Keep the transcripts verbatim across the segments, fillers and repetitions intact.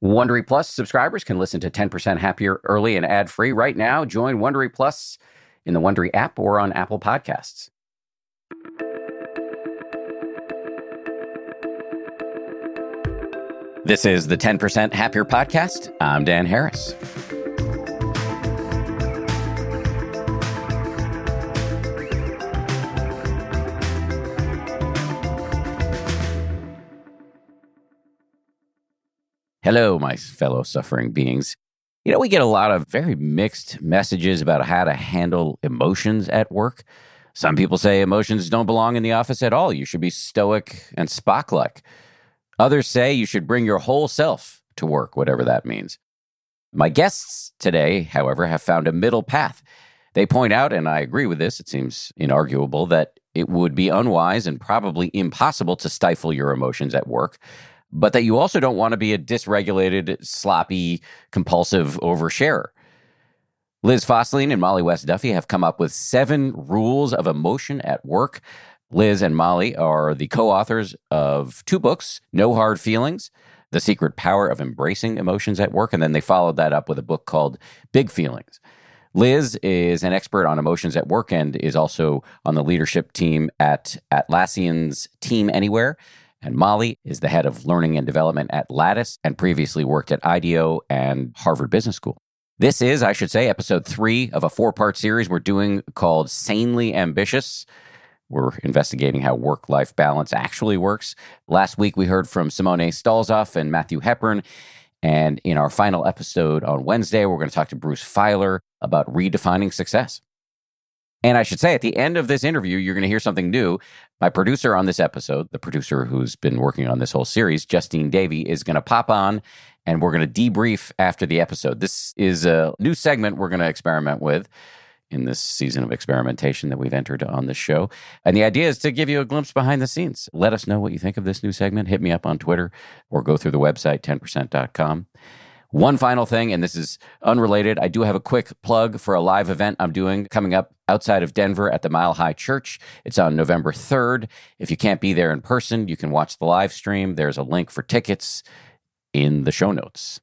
Wondery Plus subscribers can listen to ten percent Happier early and ad-free right now. Join Wondery Plus in the Wondery app or on Apple Podcasts. This is the ten percent Happier podcast. I'm Dan Harris. Hello, my fellow suffering beings. You know, we get a lot of very mixed messages about how to handle emotions at work. Some people say emotions don't belong in the office at all. You should be stoic and Spock-like. Others say you should bring your whole self to work, whatever that means. My guests today, however, have found a middle path. They point out, and I agree with this, it seems inarguable, that it would be unwise and probably impossible to stifle your emotions at work, but that you also don't want to be a dysregulated, sloppy, compulsive oversharer. Liz Fosslien and Molly West Duffy have come up with seven rules of emotion at work. Liz and Molly are the co-authors of two books, No Hard Feelings, The Secret Power of Embracing Emotions at Work, and then they followed that up with a book called Big Feelings. Liz is an expert on emotions at work and is also on the leadership team at Atlassian's Team Anywhere. And Molly is the head of learning and development at Lattice and previously worked at IDEO and Harvard Business School. This is, I should say, episode three of a four-part series we're doing called Sanely Ambitious. We're investigating how work-life balance actually works. Last week, we heard from Simone Stalzoff and Matthew Hepburn. And in our final episode on Wednesday, we're going to talk to Bruce Feiler about redefining success. And I should say, at the end of this interview, you're going to hear something new. My producer on this episode, the producer who's been working on this whole series, Justine Davey, is going to pop on, and we're going to debrief after the episode. This is a new segment we're going to experiment with in this season of experimentation that we've entered on this show. And the idea is to give you a glimpse behind the scenes. Let us know what you think of this new segment. Hit me up on Twitter or go through the website, ten percent dot com. One final thing, and this is unrelated. I do have a quick plug for a live event I'm doing coming up outside of Denver at the Mile High Church. It's on November third. If you can't be there in person, you can watch the live stream. There's a link for tickets in the show notes.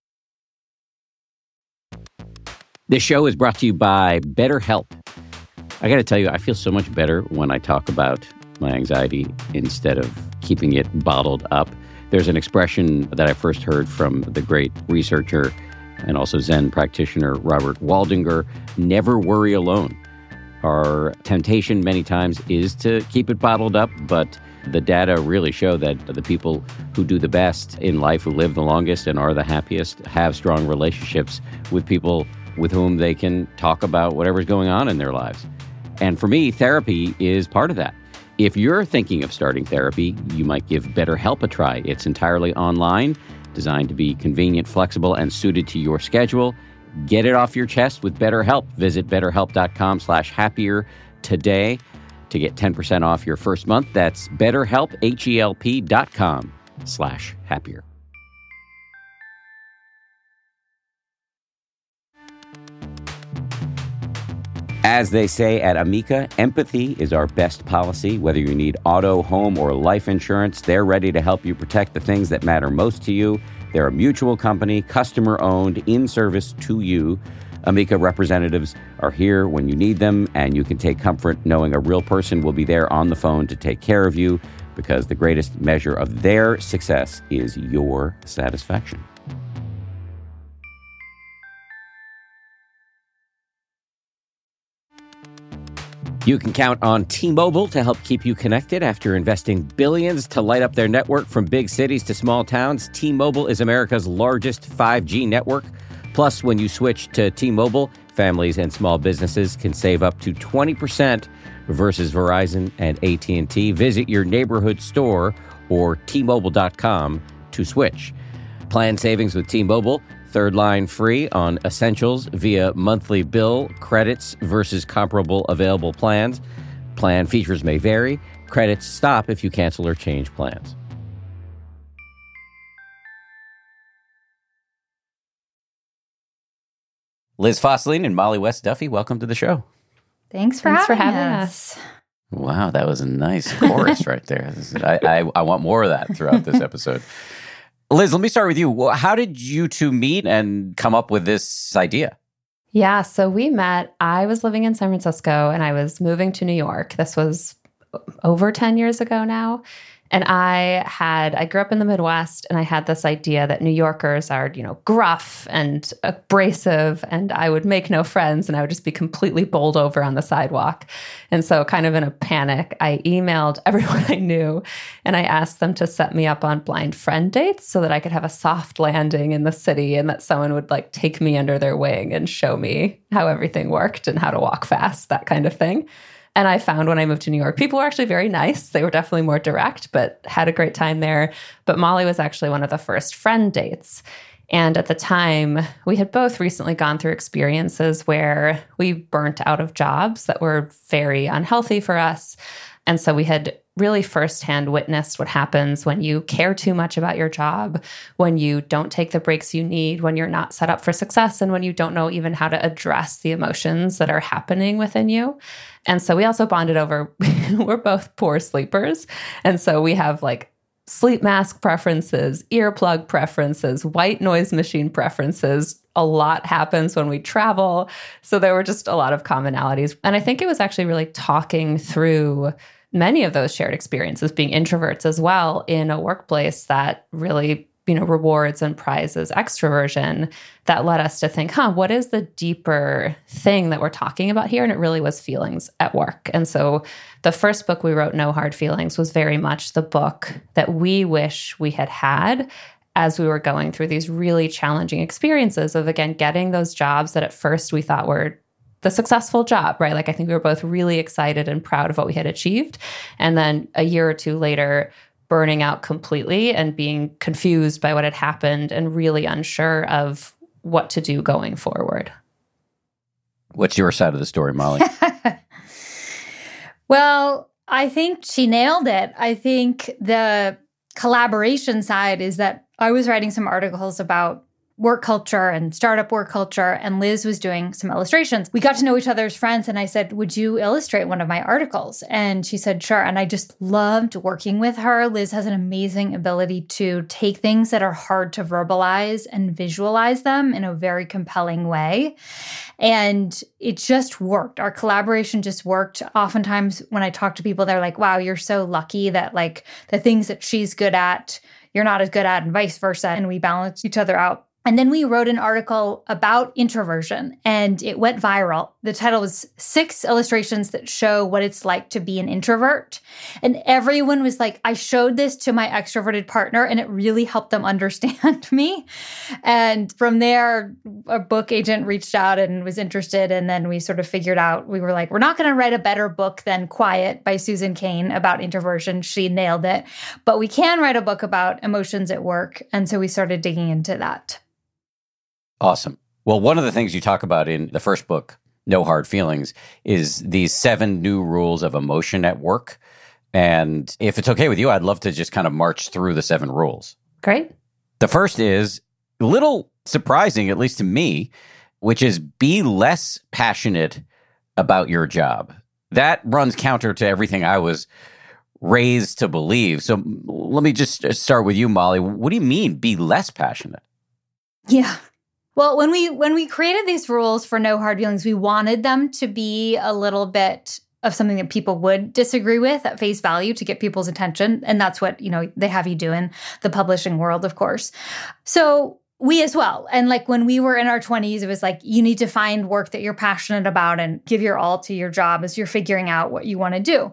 This show is brought to you by BetterHelp. I got to tell you, I feel so much better when I talk about my anxiety instead of keeping it bottled up. There's an expression that I first heard from the great researcher and also Zen practitioner Robert Waldinger, never worry alone. Our temptation many times is to keep it bottled up, but the data really show that the people who do the best in life, who live the longest and are the happiest, have strong relationships with people with whom they can talk about whatever's going on in their lives. And for me, therapy is part of that. If you're thinking of starting therapy, you might give BetterHelp a try. It's entirely online, designed to be convenient, flexible, and suited to your schedule. Get it off your chest with BetterHelp. Visit betterhelp.com slash happier today to get ten percent off your first month. That's betterhelp, H-E-L-P dot com slash happier. As they say at Amica, empathy is our best policy. Whether you need auto, home, or life insurance, they're ready to help you protect the things that matter most to you. They're a mutual company, customer-owned, in service to you. Amica representatives are here when you need them, and you can take comfort knowing a real person will be there on the phone to take care of you, because the greatest measure of their success is your satisfaction. You can count on T-Mobile to help keep you connected after investing billions to light up their network from big cities to small towns. T-Mobile is America's largest five G network. Plus, when you switch to T-Mobile, families and small businesses can save up to twenty percent versus Verizon and A T and T. Visit your neighborhood store or T Mobile dot com to switch. Plan savings with T-Mobile. Third line free on essentials via monthly bill, credits versus comparable available plans. Plan features may vary. Credits stop if you cancel or change plans. Liz Fosslien and Molly West Duffy, welcome to the show. Thanks for, Thanks having, for having us. us. Wow, that was a nice chorus right there. I, I, I want more of that throughout this episode. Liz, let me start with you. How did you two meet and come up with this idea? Yeah, so we met. I was living in San Francisco and I was moving to New York. This was over ten years ago now. And I had, I grew up in the Midwest and I had this idea that New Yorkers are, you know, gruff and abrasive and I would make no friends and I would just be completely bowled over on the sidewalk. And so kind of in a panic, I emailed everyone I knew and I asked them to set me up on blind friend dates so that I could have a soft landing in the city and that someone would like take me under their wing and show me how everything worked and how to walk fast, that kind of thing. And I found when I moved to New York, people were actually very nice. They were definitely more direct, but had a great time there. But Molly was actually one of the first friend dates. And at the time, we had both recently gone through experiences where we burnt out of jobs that were very unhealthy for us. And so we had really firsthand witnessed what happens when you care too much about your job, when you don't take the breaks you need, when you're not set up for success, and when you don't know even how to address the emotions that are happening within you. And so we also bonded over, we're both poor sleepers. And so we have like sleep mask preferences, earplug preferences, white noise machine preferences. A lot happens when we travel. So there were just a lot of commonalities. And I think it was actually really talking through many of those shared experiences, being introverts as well in a workplace that really, you know, rewards and prizes extroversion, that led us to think, huh, what is the deeper thing that we're talking about here? And it really was feelings at work. And so the first book we wrote, No Hard Feelings, was very much the book that we wish we had had as we were going through these really challenging experiences of, again, getting those jobs that at first we thought were the successful job, right? Like I think we were both really excited and proud of what we had achieved. And then a year or two later, burning out completely and being confused by what had happened and really unsure of what to do going forward. What's your side of the story, Molly? Well, I think she nailed it. I think the collaboration side is that I was writing some articles about work culture and startup work culture, and Liz was doing some illustrations. We got to know each other as friends, and I said, would you illustrate one of my articles? And she said, sure. And I just loved working with her. Liz has an amazing ability to take things that are hard to verbalize and visualize them in a very compelling way. And it just worked. Our collaboration just worked. Oftentimes when I talk to people, they're like, wow, you're so lucky that like the things that she's good at, you're not as good at, and vice versa. And we balance each other out. And then we wrote an article about introversion, and it went viral. The title was Six Illustrations That Show What It's Like to Be an Introvert. And everyone was like, I showed this to my extroverted partner, and it really helped them understand me. And from there, a book agent reached out and was interested. And then we sort of figured out, we were like, we're not going to write a better book than Quiet by Susan Cain about introversion. She nailed it. But we can write a book about emotions at work. And so we started digging into that. Awesome. Well, one of the things you talk about in the first book, No Hard Feelings, is these seven new rules of emotion at work. And if it's okay with you, I'd love to just kind of march through the seven rules. Great. The first is a little surprising, at least to me, which is be less passionate about your job. That runs counter to everything I was raised to believe. So let me just start with you, Molly. What do you mean, be less passionate? Yeah. Well, when we when we created these rules for No Hard Feelings, we wanted them to be a little bit of something that people would disagree with at face value to get people's attention. And that's what, you know, they have you do in the publishing world, of course. So we as well. And like when we were in our twenties, it was like, you need to find work that you're passionate about and give your all to your job as you're figuring out what you want to do.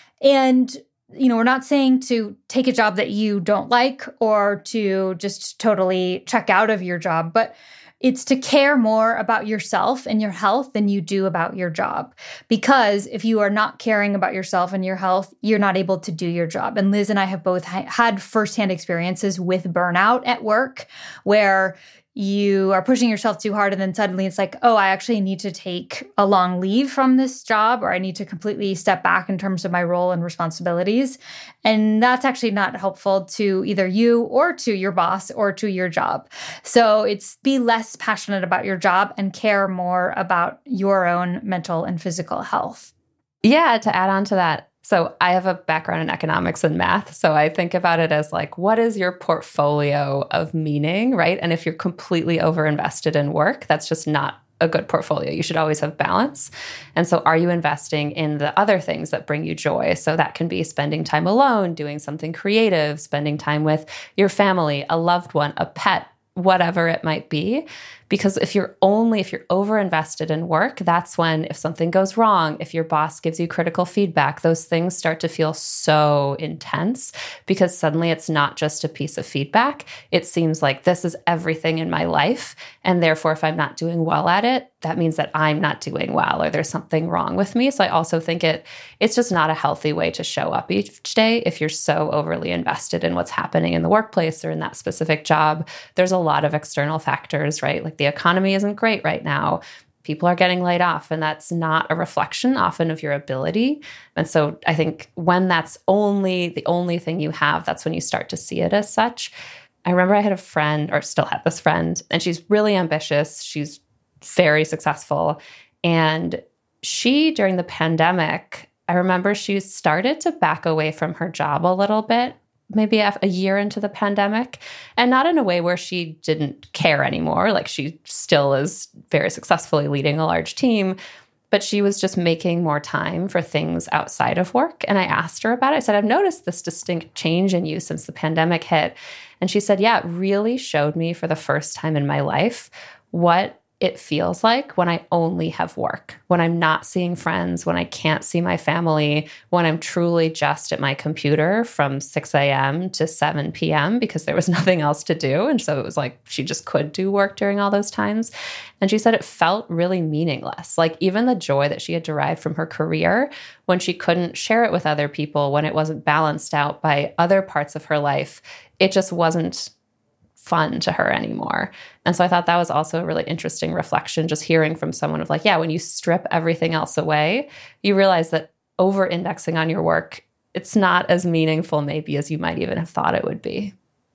And you know, we're not saying to take a job that you don't like or to just totally check out of your job, but it's to care more about yourself and your health than you do about your job. Because if you are not caring about yourself and your health, you're not able to do your job. And Liz and I have both ha- had firsthand experiences with burnout at work where you are pushing yourself too hard and then suddenly it's like, oh, I actually need to take a long leave from this job, or I need to completely step back in terms of my role and responsibilities. And that's actually not helpful to either you or to your boss or to your job. So it's be less passionate about your job and care more about your own mental and physical health. Yeah, to add on to that, So I have a background in economics and math. So I think about it as like, what is your portfolio of meaning, right? And if you're completely overinvested in work, that's just not a good portfolio. You should always have balance. And so are you investing in the other things that bring you joy? So that can be spending time alone, doing something creative, spending time with your family, a loved one, a pet, whatever it might be. Because if you're only, if you're overinvested in work, that's when if something goes wrong, if your boss gives you critical feedback, those things start to feel so intense because suddenly it's not just a piece of feedback. It seems like this is everything in my life. And therefore, if I'm not doing well at it, that means that I'm not doing well or there's something wrong with me. So I also think it it's just not a healthy way to show up each day if you're so overly invested in what's happening in the workplace or in that specific job. There's a lot of external factors, right? Like the economy isn't great right now. People are getting laid off, and that's not a reflection often of your ability. And so I think when that's only the only thing you have, that's when you start to see it as such. I remember I had a friend, or still had this friend, and she's really ambitious. She's very successful. And she, during the pandemic, I remember she started to back away from her job a little bit, maybe a year into the pandemic, and not in a way where she didn't care anymore. Like she still is very successfully leading a large team, but she was just making more time for things outside of work. And I asked her about it. I said, I've noticed this distinct change in you since the pandemic hit. And she said, yeah, it really showed me for the first time in my life what it feels like when I only have work, when I'm not seeing friends, when I can't see my family, when I'm truly just at my computer from six a.m. to seven p.m. because there was nothing else to do. And so it was like she just could do work during all those times. And she said it felt really meaningless. Like even the joy that she had derived from her career, when she couldn't share it with other people, when it wasn't balanced out by other parts of her life, it just wasn't fun to her anymore. And so I thought that was also a really interesting reflection, just hearing from someone of like, yeah, when you strip everything else away, you realize that over-indexing on your work, it's not as meaningful maybe as you might even have thought it would be.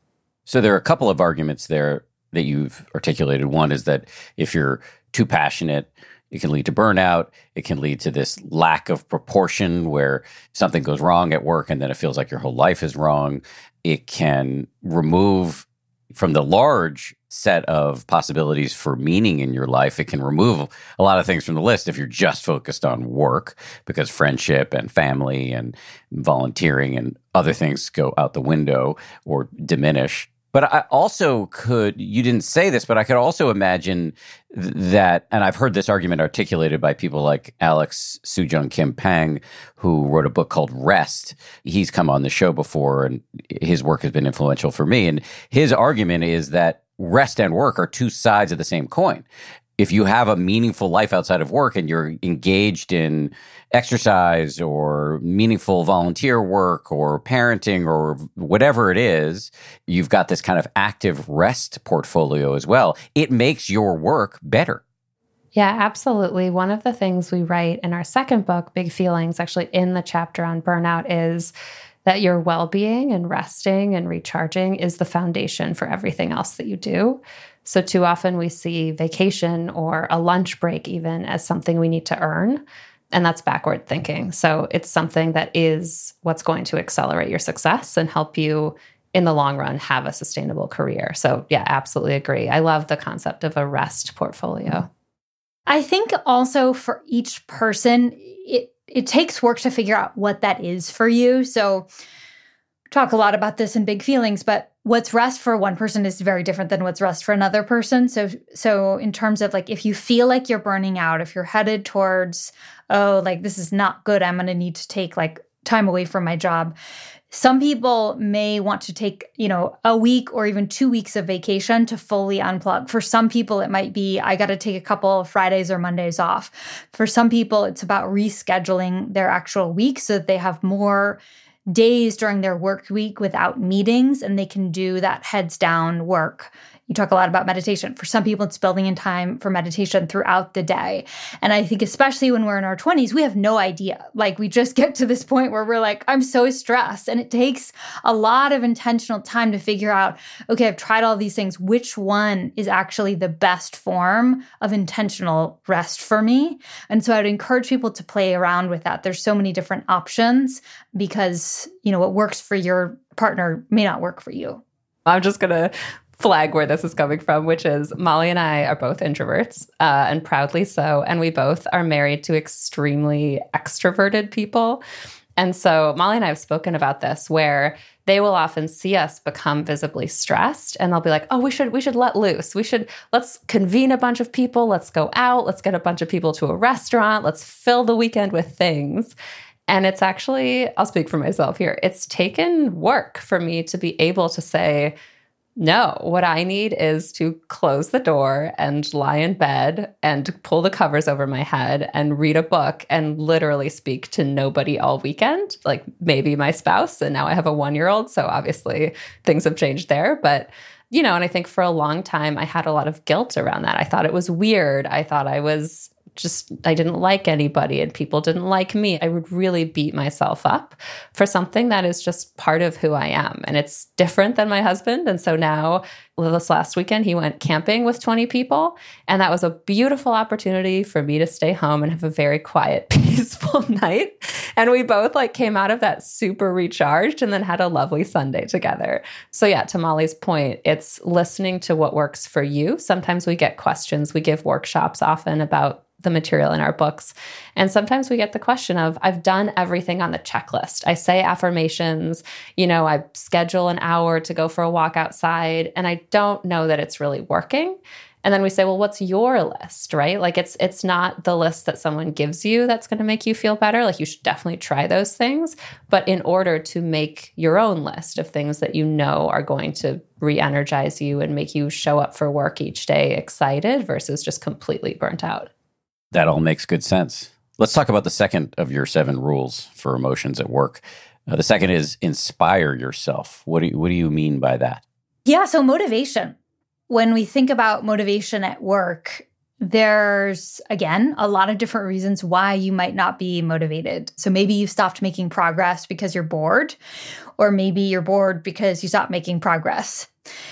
So there are a couple of arguments there that you've articulated. One is that if you're too passionate, it can lead to burnout. It can lead to this lack of proportion where something goes wrong at work and then it feels like your whole life is wrong. It can remove from the large set of possibilities for meaning in your life, it can remove a lot of things from the list if you're just focused on work, because friendship and family and volunteering and other things go out the window or diminish. But I also could, you didn't say this, but I could also imagine th- that, and I've heard this argument articulated by people like Alex Soojung Kim Pang, who wrote a book called Rest. He's come on the show before, and his work has been influential for me. And his argument is that rest and work are two sides of the same coin. If you have a meaningful life outside of work and you're engaged in exercise or meaningful volunteer work or parenting or whatever it is, you've got this kind of active rest portfolio as well. It makes your work better. Yeah, absolutely. One of the things we write in our second book, Big Feelings, actually in the chapter on burnout, is that your well-being and resting and recharging is the foundation for everything else that you do. So too often we see vacation or a lunch break even as something we need to earn, and that's backward thinking. So it's something that is what's going to accelerate your success and help you in the long run have a sustainable career. So yeah, absolutely agree. I love the concept of a rest portfolio. I think also for each person, it it takes work to figure out what that is for you. So talk a lot about this in Big Feelings, but what's rest for one person is very different than what's rest for another person. So, so in terms of like, if you feel like you're burning out, if you're headed towards, oh, like this is not good, I'm going to need to take like time away from my job. Some people may want to take, you know, a week or even two weeks of vacation to fully unplug. For some people, it might be, I got to take a couple of Fridays or Mondays off. For some people, it's about rescheduling their actual week so that they have more days during their work week without meetings and they can do that heads down work You talk a lot about meditation. For some people, it's building in time for meditation throughout the day. And I think especially when we're in our twenties, we have no idea. Like we just get to this point where we're like, I'm so stressed. And it takes a lot of intentional time to figure out, okay, I've tried all these things. Which one is actually the best form of intentional rest for me? And so I'd encourage people to play around with that. There's so many different options because, you know, what works for your partner may not work for you. I'm just going to flag where this is coming from, which is Molly and I are both introverts, uh, and proudly so. And we both are married to extremely extroverted people. And so Molly and I have spoken about this, where they will often see us become visibly stressed and they'll be like, oh, we should we should let loose. We should, let's convene a bunch of people. Let's go out. Let's get a bunch of people to a restaurant. Let's fill the weekend with things. And it's actually, I'll speak for myself here, it's taken work for me to be able to say, no, what I need is to close the door and lie in bed and pull the covers over my head and read a book and literally speak to nobody all weekend, like maybe my spouse. And now I have a one-year-old, so obviously things have changed there. But, you know, and I think for a long time I had a lot of guilt around that. I thought it was weird. I thought I was just, I didn't like anybody and people didn't like me. I would really beat myself up for something that is just part of who I am. And it's different than my husband. And so now, this last weekend, he went camping with twenty people. And that was a beautiful opportunity for me to stay home and have a very quiet, peaceful night. And we both like came out of that super recharged and then had a lovely Sunday together. So yeah, to Molly's point, it's listening to what works for you. Sometimes we get questions. We give workshops often about the material in our books. And sometimes we get the question of, I've done everything on the checklist. I say affirmations, you know, I schedule an hour to go for a walk outside, and I don't know that it's really working. And then we say, well, what's your list, right? Like it's it's not the list that someone gives you that's going to make you feel better. Like you should definitely try those things. But in order to make your own list of things that you know are going to re-energize you and make you show up for work each day excited versus just completely burnt out. That all makes good sense. Let's talk about the second of your seven rules for emotions at work. Uh, the second is inspire yourself. What do you, what do you mean by that? Yeah, so motivation. When we think about motivation at work, there's, again, a lot of different reasons why you might not be motivated. So maybe you've stopped making progress because you're bored, or maybe you're bored because you stopped making progress.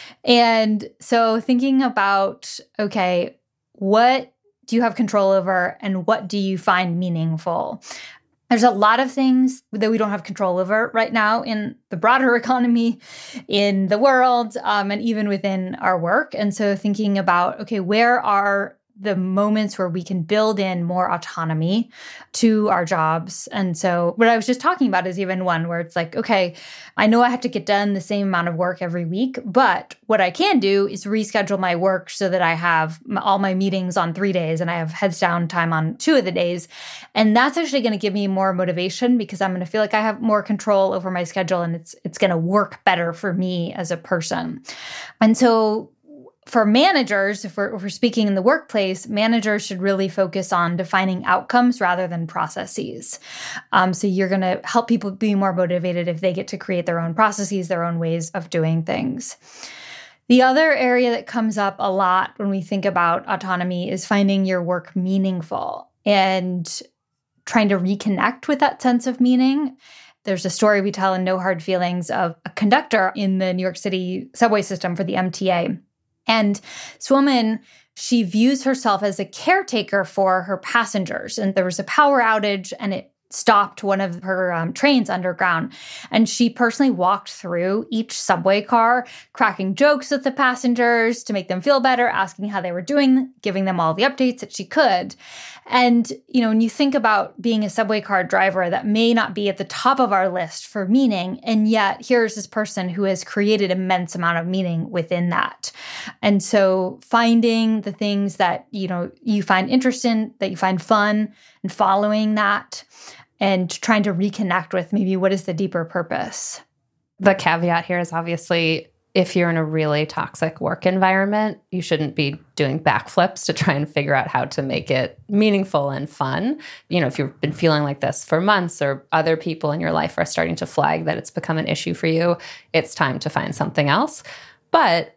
And so thinking about, okay, what do you have control over and what do you find meaningful? There's a lot of things that we don't have control over right now in the broader economy, in the world, um, and even within our work. And so thinking about, okay, where are the moments where we can build in more autonomy to our jobs. And so what I was just talking about is even one where it's like, okay, I know I have to get done the same amount of work every week, but what I can do is reschedule my work so that I have all my meetings on three days and I have heads down time on two of the days. And that's actually going to give me more motivation because I'm going to feel like I have more control over my schedule and it's it's going to work better for me as a person. And so for managers, if we're, if we're speaking in the workplace, managers should really focus on defining outcomes rather than processes. Um, so you're going to help people be more motivated if they get to create their own processes, their own ways of doing things. The other area that comes up a lot when we think about autonomy is finding your work meaningful and trying to reconnect with that sense of meaning. There's a story we tell in No Hard Feelings of a conductor in the New York City subway system for the M T A. And this woman, she views herself as a caretaker for her passengers. And there was a power outage and it stopped one of her um, trains underground. And she personally walked through each subway car, cracking jokes with the passengers to make them feel better, asking how they were doing, giving them all the updates that she could. And, you know, when you think about being a subway car driver, that may not be at the top of our list for meaning. And yet here's this person who has created immense amount of meaning within that. And so finding the things that, you know, you find interesting, that you find fun, and following that and trying to reconnect with maybe what is the deeper purpose. The caveat here is obviously if you're in a really toxic work environment, you shouldn't be doing backflips to try and figure out how to make it meaningful and fun. You know, if you've been feeling like this for months or other people in your life are starting to flag that it's become an issue for you, it's time to find something else. But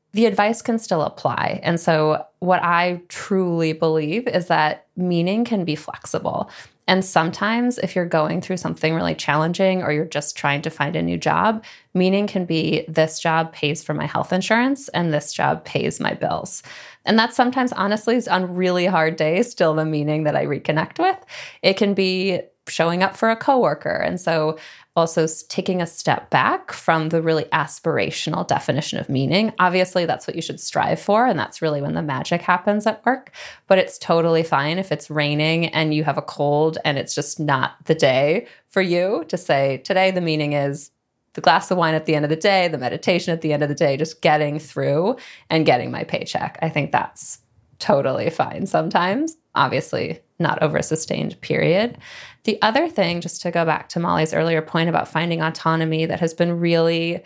the advice can still apply. And so what I truly believe is that meaning can be flexible. And sometimes if you're going through something really challenging or you're just trying to find a new job, meaning can be this job pays for my health insurance and this job pays my bills. And that sometimes, honestly, is on really hard days still the meaning that I reconnect with. It can be showing up for a coworker. And so also taking a step back from the really aspirational definition of meaning. Obviously, that's what you should strive for, and that's really when the magic happens at work. But it's totally fine if it's raining and you have a cold and it's just not the day for you to say, today the meaning is the glass of wine at the end of the day, the meditation at the end of the day, just getting through and getting my paycheck. I think that's totally fine sometimes. Obviously, not over a sustained period. The other thing, just to go back to Molly's earlier point about finding autonomy that has been really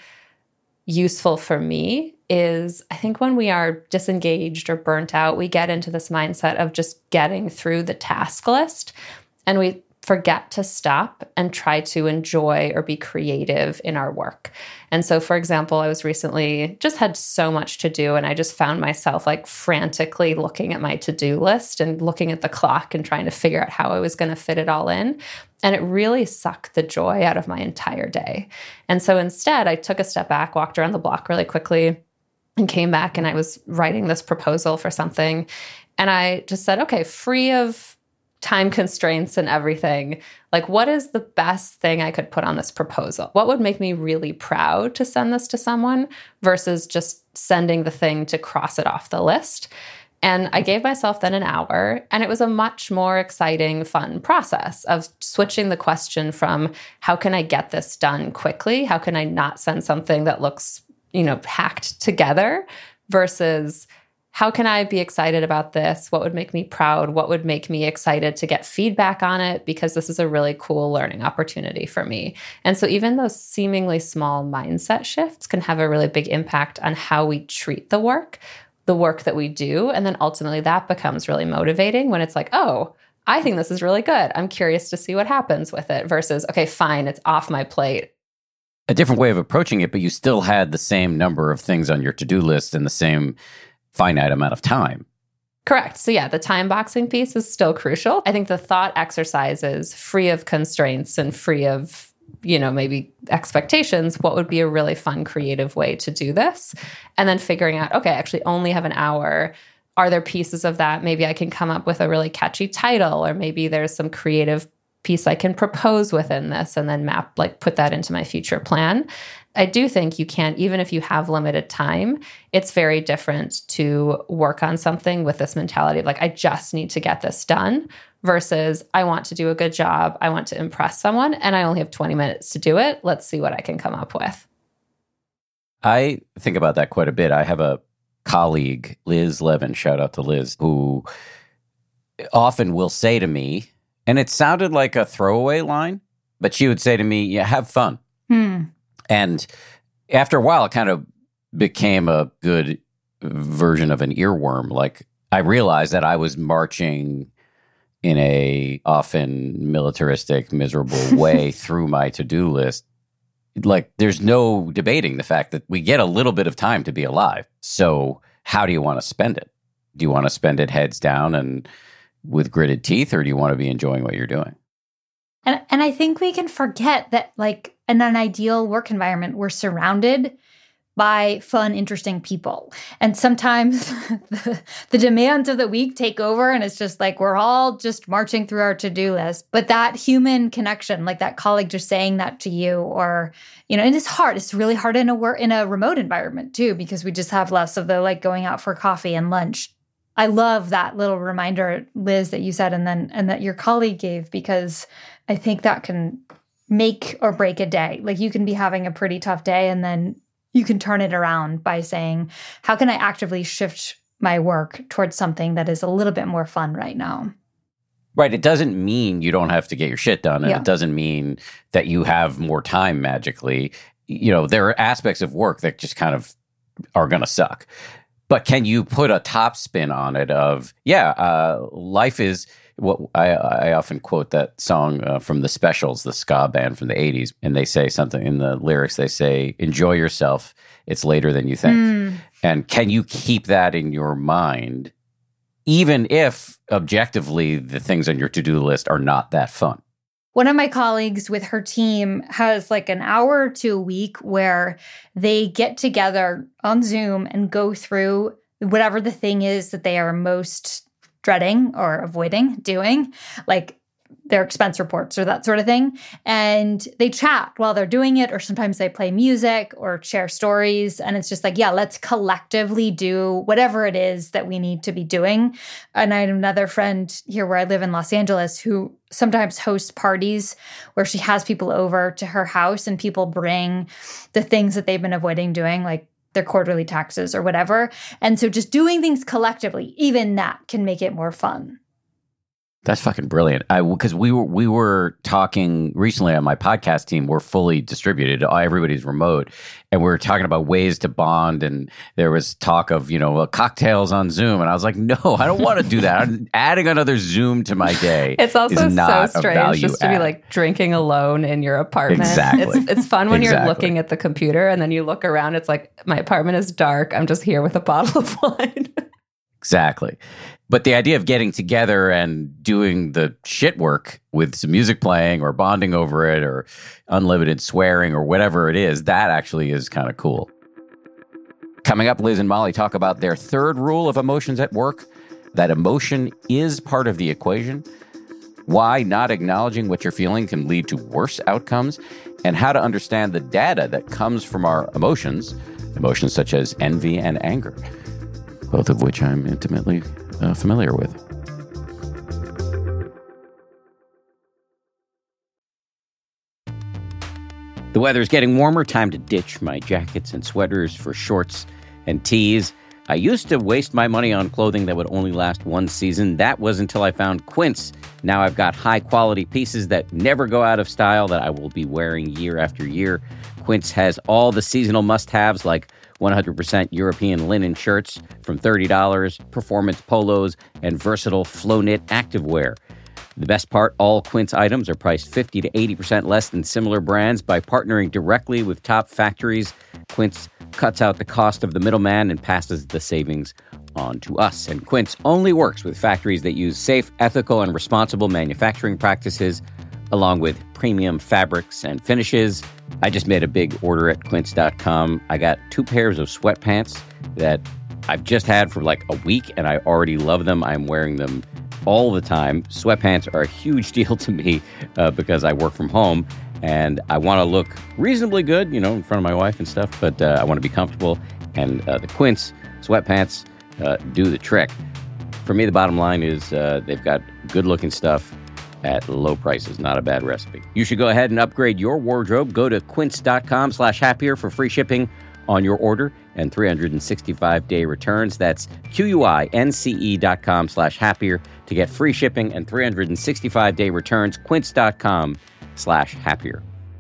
useful for me is I think when we are disengaged or burnt out, we get into this mindset of just getting through the task list and we forget to stop and try to enjoy or be creative in our work. And so, for example, I was recently just had so much to do and I just found myself like frantically looking at my to-do list and looking at the clock and trying to figure out how I was going to fit it all in. And it really sucked the joy out of my entire day. And so instead, I took a step back, walked around the block really quickly, and came back and I was writing this proposal for something. And I just said, okay, free of time constraints and everything, like what is the best thing I could put on this proposal? What would make me really proud to send this to someone versus just sending the thing to cross it off the list? And I gave myself then an hour, and it was a much more exciting, fun process of switching the question from how can I get this done quickly? How can I not send something that looks, you know, hacked together versus how can I be excited about this? What would make me proud? What would make me excited to get feedback on it? Because this is a really cool learning opportunity for me. And so even those seemingly small mindset shifts can have a really big impact on how we treat the work, the work that we do. And then ultimately that becomes really motivating when it's like, oh, I think this is really good. I'm curious to see what happens with it versus, okay, fine, it's off my plate. A different way of approaching it, but you still had the same number of things on your to-do list and the same finite amount of time. Correct. So yeah, the time boxing piece is still crucial. I think the thought exercises free of constraints and free of, you know, maybe expectations, what would be a really fun, creative way to do this? And then figuring out, okay, I actually only have an hour. Are there pieces of that? Maybe I can come up with a really catchy title, or maybe there's some creative piece I can propose within this and then map, like put that into my future plan. I do think you can, even if you have limited time, it's very different to work on something with this mentality of like, I just need to get this done versus I want to do a good job. I want to impress someone and I only have twenty minutes to do it. Let's see what I can come up with. I think about that quite a bit. I have a colleague, Liz Levin, shout out to Liz, who often will say to me, and it sounded like a throwaway line, but she would say to me, yeah, have fun. Hmm. And after a while, it kind of became a good version of an earworm. Like I realized that I was marching in a often militaristic, miserable way through my to-do list. Like there's no debating the fact that we get a little bit of time to be alive. So how do you want to spend it? Do you want to spend it heads down and with gritted teeth, or do you want to be enjoying what you're doing? And and I think we can forget that, like, in an ideal work environment, we're surrounded by fun, interesting people. And sometimes the, the demands of the week take over, and it's just like we're all just marching through our to-do list. But that human connection, like that colleague just saying that to you, or, you know, and it's hard. It's really hard in a work in a remote environment too, because we just have less of the like going out for coffee and lunch. I love that little reminder, Liz, that you said, and then and that your colleague gave, because I think that can make or break a day. Like you can be having a pretty tough day, and then you can turn it around by saying, how can I actively shift my work towards something that is a little bit more fun right now? Right. It doesn't mean you don't have to get your shit done. And Yeah. it doesn't mean that you have more time magically. You know, there are aspects of work that just kind of are going to suck. But can you put a top spin on it of, yeah, uh, life is what I, I often quote that song uh, from the Specials, the ska band from the eighties. And they say something in the lyrics, they say, enjoy yourself. It's later than you think. Mm. And can you keep that in your mind, even if objectively the things on your to-do list are not that fun? One of my colleagues with her team has like an hour to a week where they get together on Zoom and go through whatever the thing is that they are most dreading or avoiding doing, like their expense reports or that sort of thing. And they chat while they're doing it, or sometimes they play music or share stories. And it's just like, yeah, let's collectively do whatever it is that we need to be doing. And I have another friend here where I live in Los Angeles who sometimes hosts parties where she has people over to her house and people bring the things that they've been avoiding doing, like their quarterly taxes or whatever. And so just doing things collectively, even that can make it more fun. That's fucking brilliant. I because we were we were talking recently on my podcast team. We're fully distributed. Everybody's remote, and we were talking about ways to bond. And there was talk of you know cocktails on Zoom, and I was like, no, I don't want to do that. I'm adding another Zoom to my day. It's also is not so strange just to add. be like drinking alone in your apartment. Exactly. It's it's fun when exactly. you're looking at the computer, and then you look around. It's like my apartment is dark. I'm just here with a bottle of wine. Exactly. But the idea of getting together and doing the shit work with some music playing or bonding over it or unlimited swearing or whatever it is, that actually is kind of cool. Coming up, Liz and Molly talk about their third rule of emotions at work, that emotion is part of the equation, why not acknowledging what you're feeling can lead to worse outcomes, and how to understand the data that comes from our emotions, emotions such as envy and anger, both of which I'm intimately uh, familiar with. The weather's getting warmer. Time to ditch my jackets and sweaters for shorts and tees. I used to waste my money on clothing that would only last one season. That was until I found Quince. Now I've got high-quality pieces that never go out of style that I will be wearing year after year. Quince has all the seasonal must-haves like one hundred percent European linen shirts from thirty dollars, performance polos, and versatile flow-knit activewear. The best part, all Quince items are priced fifty to eighty percent less than similar brands. By partnering directly with top factories, Quince cuts out the cost of the middleman and passes the savings on to us. And Quince only works with factories that use safe, ethical, and responsible manufacturing practices, along with premium fabrics and finishes. I just made a big order at quince dot com. I got two pairs of sweatpants that I've just had for like a week, and I already love them. I'm wearing them all the time. Sweatpants are a huge deal to me uh, because I work from home, and I want to look reasonably good, you know, in front of my wife and stuff, but uh, I want to be comfortable, and uh, the Quince sweatpants uh, do the trick. For me, the bottom line is uh, they've got good-looking stuff at low prices. Not a bad recipe. You should go ahead and upgrade your wardrobe. Go to quince dot com slash happier for free shipping on your order and three hundred sixty-five day returns. That's Q-U-I-N-C-E dot com slash happier to get free shipping and three hundred sixty-five day returns. Quince dot com slash happier.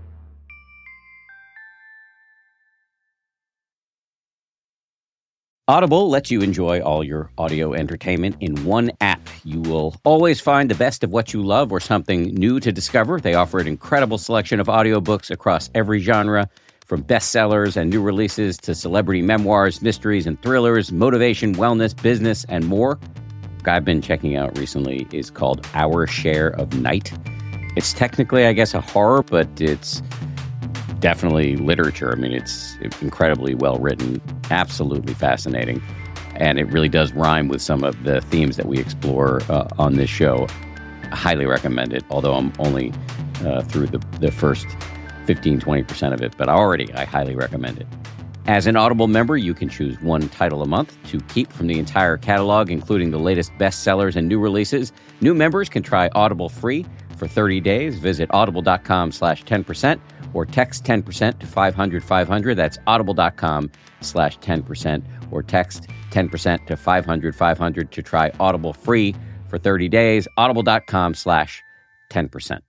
Audible lets you enjoy all your audio entertainment in one app. You will always find the best of what you love or something new to discover. They offer an incredible selection of audiobooks across every genre, from bestsellers and new releases to celebrity memoirs, mysteries and thrillers, motivation, wellness, business, and more. The book I've been checking out recently is called Our Share of Night. It's technically, I guess, a horror, but it's definitely literature. I mean, it's incredibly well written, absolutely fascinating, and it really does rhyme with some of the themes that we explore uh, on this show. I highly recommend it, although I'm only uh, through the, the first fifteen, twenty percent of it, but already I highly recommend it. As an Audible member, you can choose one title a month to keep from the entire catalog, including the latest bestsellers and new releases. New members can try Audible free for thirty days. Visit audible dot com slash ten percent or text ten percent to five hundred five hundred. That's audible dot com slash ten percent or text ten percent to five hundred five hundred to try Audible free for thirty days. audible dot com slash ten percent.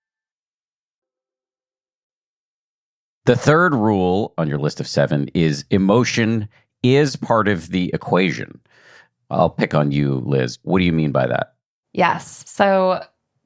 The third rule on your list of seven is emotion is part of the equation. I'll pick on you, Liz. What do you mean by that? Yes. So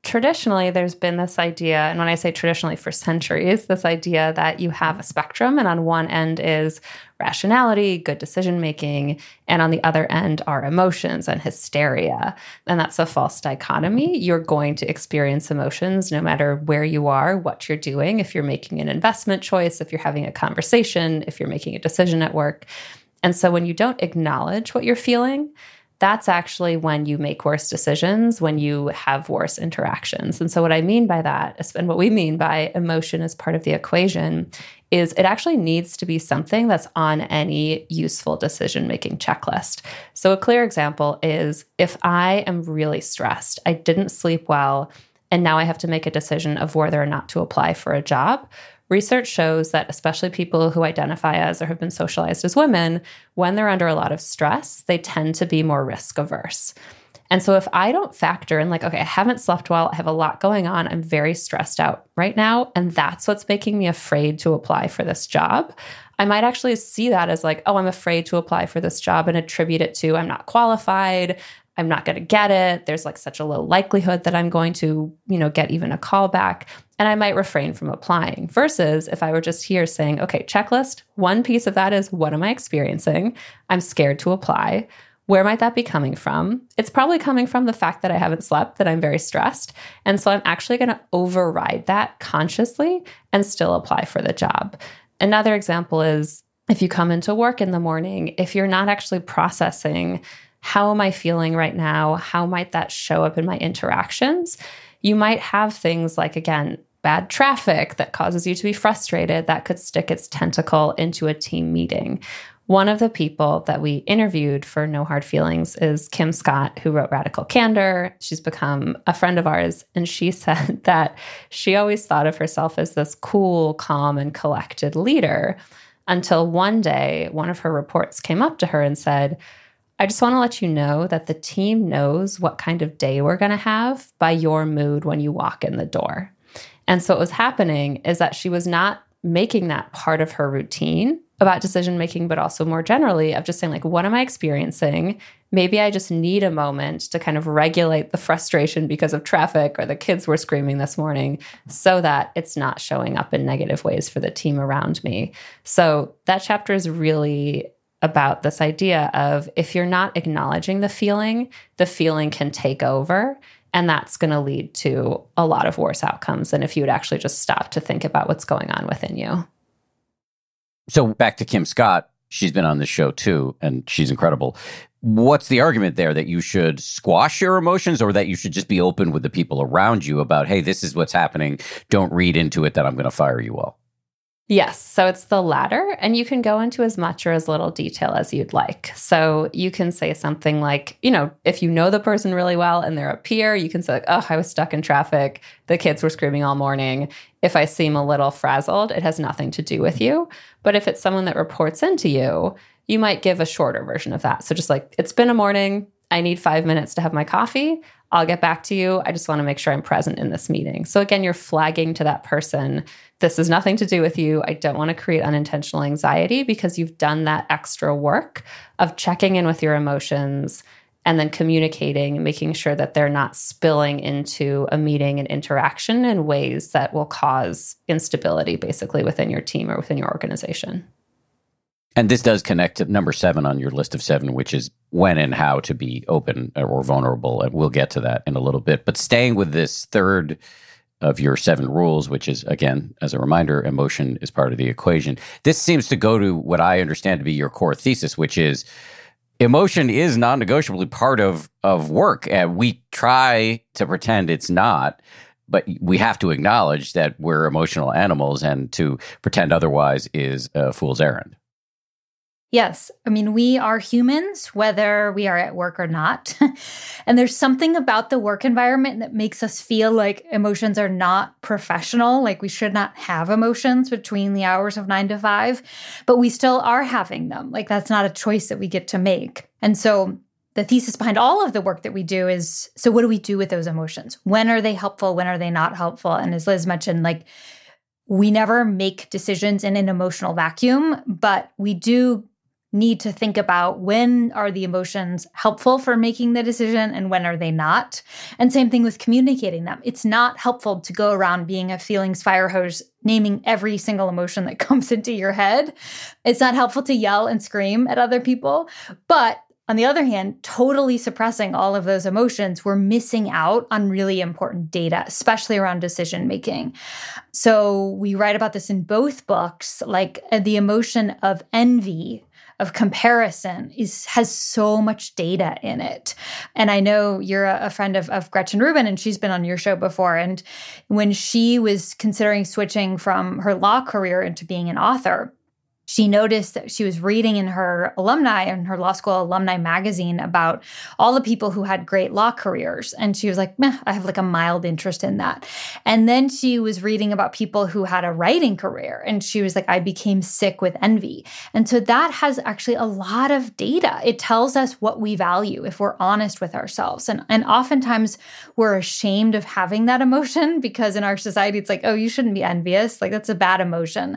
traditionally, there's been this idea, and when I say traditionally, for centuries, this idea that you have a spectrum, and on one end is rationality, good decision making, and on the other end are emotions and hysteria. And that's a false dichotomy. You're going to experience emotions no matter where you are, what you're doing, if you're making an investment choice, if you're having a conversation, if you're making a decision at work. And so when you don't acknowledge what you're feeling, that's actually when you make worse decisions, when you have worse interactions. And so what I mean by that, and what we mean by emotion as part of the equation, is it actually needs to be something that's on any useful decision-making checklist. So a clear example is if I am really stressed, I didn't sleep well, and now I have to make a decision of whether or not to apply for a job. Research shows that especially people who identify as or have been socialized as women, when they're under a lot of stress, they tend to be more risk averse. And so if I don't factor in like, okay, I haven't slept well, I have a lot going on, I'm very stressed out right now, and that's what's making me afraid to apply for this job, I might actually see that as like, oh, I'm afraid to apply for this job and attribute it to I'm not qualified, I'm not going to get it. There's like such a low likelihood that I'm going to, you know, get even a call back. And I might refrain from applying versus if I were just here saying, okay, checklist, one piece of that is what am I experiencing? I'm scared to apply. Where might that be coming from? It's probably coming from the fact that I haven't slept, that I'm very stressed. And so I'm actually going to override that consciously and still apply for the job. Another example is if you come into work in the morning, if you're not actually processing how am I feeling right now? How might that show up in my interactions? You might have things like, again, bad traffic that causes you to be frustrated that could stick its tentacle into a team meeting. One of the people that we interviewed for No Hard Feelings is Kim Scott, who wrote Radical Candor. She's become a friend of ours. And she said that she always thought of herself as this cool, calm, and collected leader until one day, one of her reports came up to her and said, I just want to let you know that the team knows what kind of day we're going to have by your mood when you walk in the door. And so what was happening is that she was not making that part of her routine about decision making, but also more generally of just saying like, what am I experiencing? Maybe I just need a moment to kind of regulate the frustration because of traffic or the kids were screaming this morning so that it's not showing up in negative ways for the team around me. So that chapter is really about this idea of if you're not acknowledging the feeling, the feeling can take over, and that's going to lead to a lot of worse outcomes than if you would actually just stop to think about what's going on within you. So back to Kim Scott, she's been on this show too, and she's incredible. What's the argument there that you should squash your emotions or that you should just be open with the people around you about, hey, this is what's happening. Don't read into it that I'm going to fire you all. Yes. So it's the latter, and you can go into as much or as little detail as you'd like. So you can say something like, you know, if you know the person really well and they're a peer, you can say, like, oh, I was stuck in traffic. The kids were screaming all morning. If I seem a little frazzled, it has nothing to do with you. But if it's someone that reports into you, you might give a shorter version of that. So just like, it's been a morning. I need five minutes to have my coffee. I'll get back to you. I just want to make sure I'm present in this meeting. So again, you're flagging to that person, this has nothing to do with you. I don't want to create unintentional anxiety because you've done that extra work of checking in with your emotions and then communicating and making sure that they're not spilling into a meeting and interaction in ways that will cause instability basically within your team or within your organization. And this does connect to number seven on your list of seven, which is when and how to be open or vulnerable. And we'll get to that in a little bit. But staying with this third of your seven rules, which is, again, as a reminder, emotion is part of the equation. This seems to go to what I understand to be your core thesis, which is emotion is non-negotiably part of, of work. And we try to pretend it's not, but we have to acknowledge that we're emotional animals, and to pretend otherwise is a fool's errand. Yes. I mean, we are humans, whether we are at work or not. And there's something about the work environment that makes us feel like emotions are not professional, like we should not have emotions between the hours of nine to five, but we still are having them. Like that's not a choice that we get to make. And so the thesis behind all of the work that we do is, so what do we do with those emotions? When are they helpful? When are they not helpful? And as Liz mentioned, like we never make decisions in an emotional vacuum, but we do need to think about when are the emotions helpful for making the decision and when are they not. And same thing with communicating them. It's not helpful to go around being a feelings fire hose, naming every single emotion that comes into your head. It's not helpful to yell and scream at other people. But on the other hand, totally suppressing all of those emotions, we're missing out on really important data, especially around decision making. So we write about this in both books, like uh, the emotion of envy, of comparison is has so much data in it. And I know you're a, a friend of, of Gretchen Rubin, and she's been on your show before. And when she was considering switching from her law career into being an author, she noticed that she was reading in her alumni and her law school alumni magazine about all the people who had great law careers. And she was like, meh, I have like a mild interest in that. And then she was reading about people who had a writing career. And she was like, I became sick with envy. And so that has actually a lot of data. It tells us what we value if we're honest with ourselves. And, and oftentimes we're ashamed of having that emotion because in our society, it's like, oh, you shouldn't be envious. Like that's a bad emotion.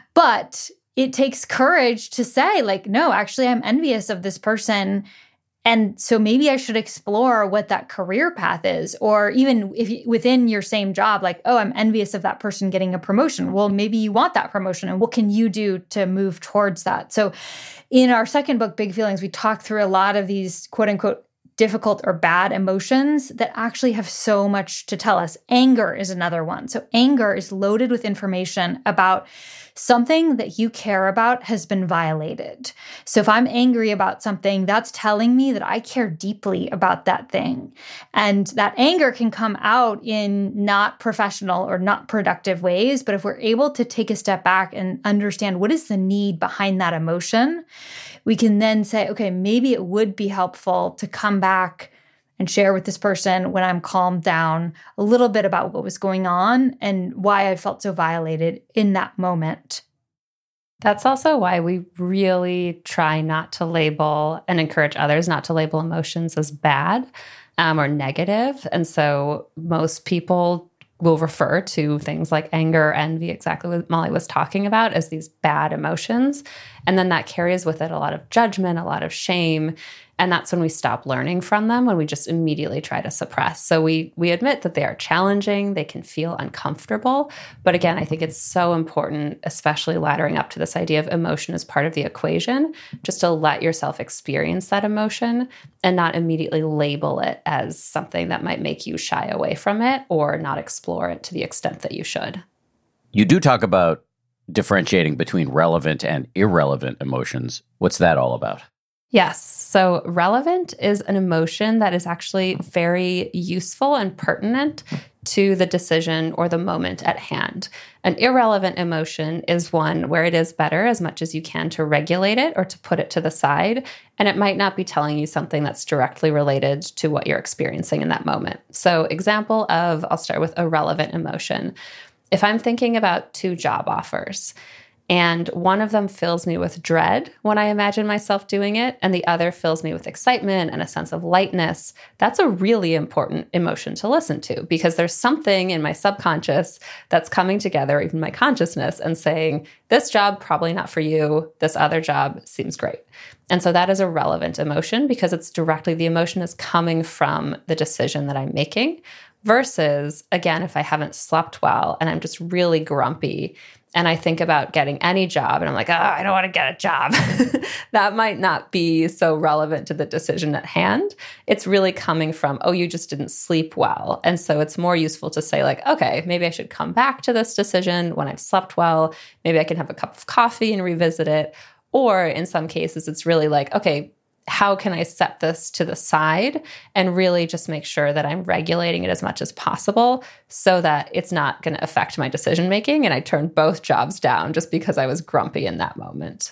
But it takes courage to say, like, no, actually, I'm envious of this person. And so maybe I should explore what that career path is. Or even if you, within your same job, like, oh, I'm envious of that person getting a promotion. Well, maybe you want that promotion. And what can you do to move towards that? So in our second book, Big Feelings, we talk through a lot of these quote unquote difficult or bad emotions that actually have so much to tell us. Anger is another one. So anger is loaded with information about something that you care about has been violated. So if I'm angry about something, that's telling me that I care deeply about that thing. And that anger can come out in not professional or not productive ways. But if we're able to take a step back and understand what is the need behind that emotion, we can then say, okay, maybe it would be helpful to come back and share with this person when I'm calmed down a little bit about what was going on and why I felt so violated in that moment. That's also why we really try not to label and encourage others not to label emotions as bad um, or negative. And so most people will refer to things like anger, envy, exactly what Molly was talking about, as these bad emotions. And then that carries with it a lot of judgment, a lot of shame. And that's when we stop learning from them, when we just immediately try to suppress. So we we admit that they are challenging, they can feel uncomfortable. But again, I think it's so important, especially laddering up to this idea of emotion as part of the equation, just to let yourself experience that emotion and not immediately label it as something that might make you shy away from it or not explore it to the extent that you should. You do talk about differentiating between relevant and irrelevant emotions. What's that all about? Yes. So relevant is an emotion that is actually very useful and pertinent to the decision or the moment at hand. An irrelevant emotion is one where it is better as much as you can to regulate it or to put it to the side. And it might not be telling you something that's directly related to what you're experiencing in that moment. So example of, I'll start with a relevant emotion. If I'm thinking about two job offers, and one of them fills me with dread when I imagine myself doing it, and the other fills me with excitement and a sense of lightness, that's a really important emotion to listen to because there's something in my subconscious that's coming together, even my consciousness, and saying, this job, probably not for you. This other job seems great. And so that is a relevant emotion because it's directly, the emotion is coming from the decision that I'm making versus, again, if I haven't slept well and I'm just really grumpy, and I think about getting any job and I'm like, oh, I don't want to get a job. That might not be so relevant to the decision at hand. It's really coming from, oh, you just didn't sleep well. And so it's more useful to say like, okay, maybe I should come back to this decision when I've slept well. Maybe I can have a cup of coffee and revisit it. Or in some cases, it's really like, okay, how can I set this to the side and really just make sure that I'm regulating it as much as possible so that it's not going to affect my decision-making and I turn both jobs down just because I was grumpy in that moment.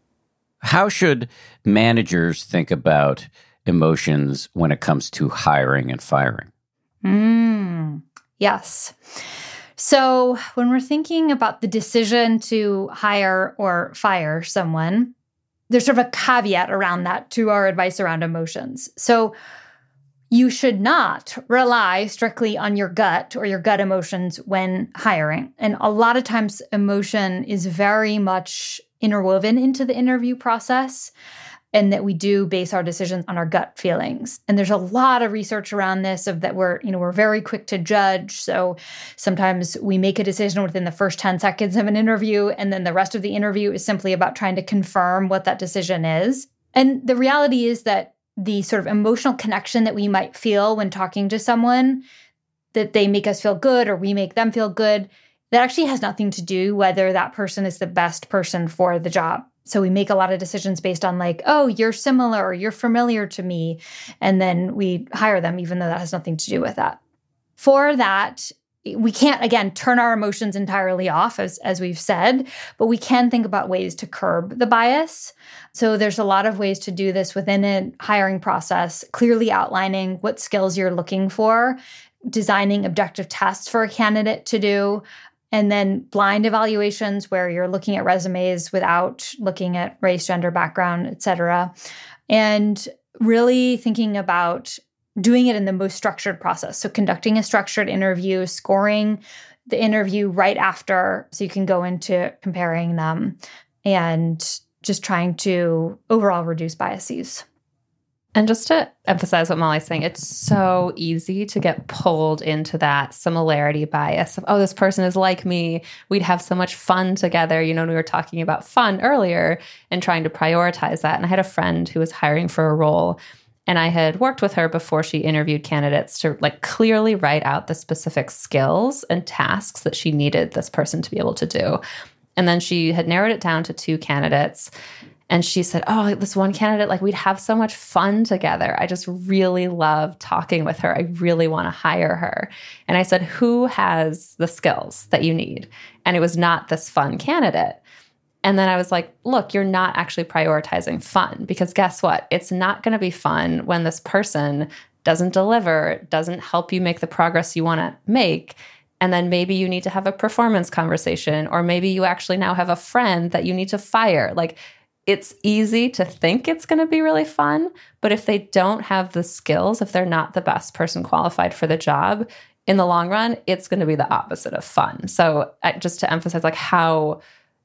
How should managers think about emotions when it comes to hiring and firing? Mm, yes. So when we're thinking about the decision to hire or fire someone, there's sort of a caveat around that to our advice around emotions. So you should not rely strictly on your gut or your gut emotions when hiring. And a lot of times emotion is very much interwoven into the interview process, and that we do base our decisions on our gut feelings. And there's a lot of research around this of that we're, you know, we're very quick to judge. So sometimes we make a decision within the first ten seconds of an interview, and then the rest of the interview is simply about trying to confirm what that decision is. And the reality is that the sort of emotional connection that we might feel when talking to someone, that they make us feel good or we make them feel good, that actually has nothing to do whether that person is the best person for the job. So we make a lot of decisions based on like, oh, you're similar or you're familiar to me. And then we hire them, even though that has nothing to do with that. For that, we can't, again, turn our emotions entirely off, as, as we've said, but we can think about ways to curb the bias. So there's a lot of ways to do this within a hiring process, clearly outlining what skills you're looking for, designing objective tests for a candidate to do, and then blind evaluations where you're looking at resumes without looking at race, gender, background, et cetera. And really thinking about doing it in the most structured process. So conducting a structured interview, scoring the interview right after so you can go into comparing them, and just trying to overall reduce biases. And just to emphasize what Molly's saying, it's so easy to get pulled into that similarity bias of, oh, this person is like me. We'd have so much fun together. You know, we were talking about fun earlier and trying to prioritize that. And I had a friend who was hiring for a role, and I had worked with her before she interviewed candidates to like clearly write out the specific skills and tasks that she needed this person to be able to do. And then she had narrowed it down to two candidates. And she said, oh, this one candidate, like we'd have so much fun together. I just really love talking with her. I really want to hire her. And I said, who has the skills that you need? And it was not this fun candidate. And then I was like, look, you're not actually prioritizing fun, because guess what? It's not going to be fun when this person doesn't deliver, doesn't help you make the progress you want to make. And then maybe you need to have a performance conversation, or maybe you actually now have a friend that you need to fire. Like, it's easy to think it's going to be really fun, but if they don't have the skills, if they're not the best person qualified for the job, in the long run, it's going to be the opposite of fun. So I, just to emphasize like how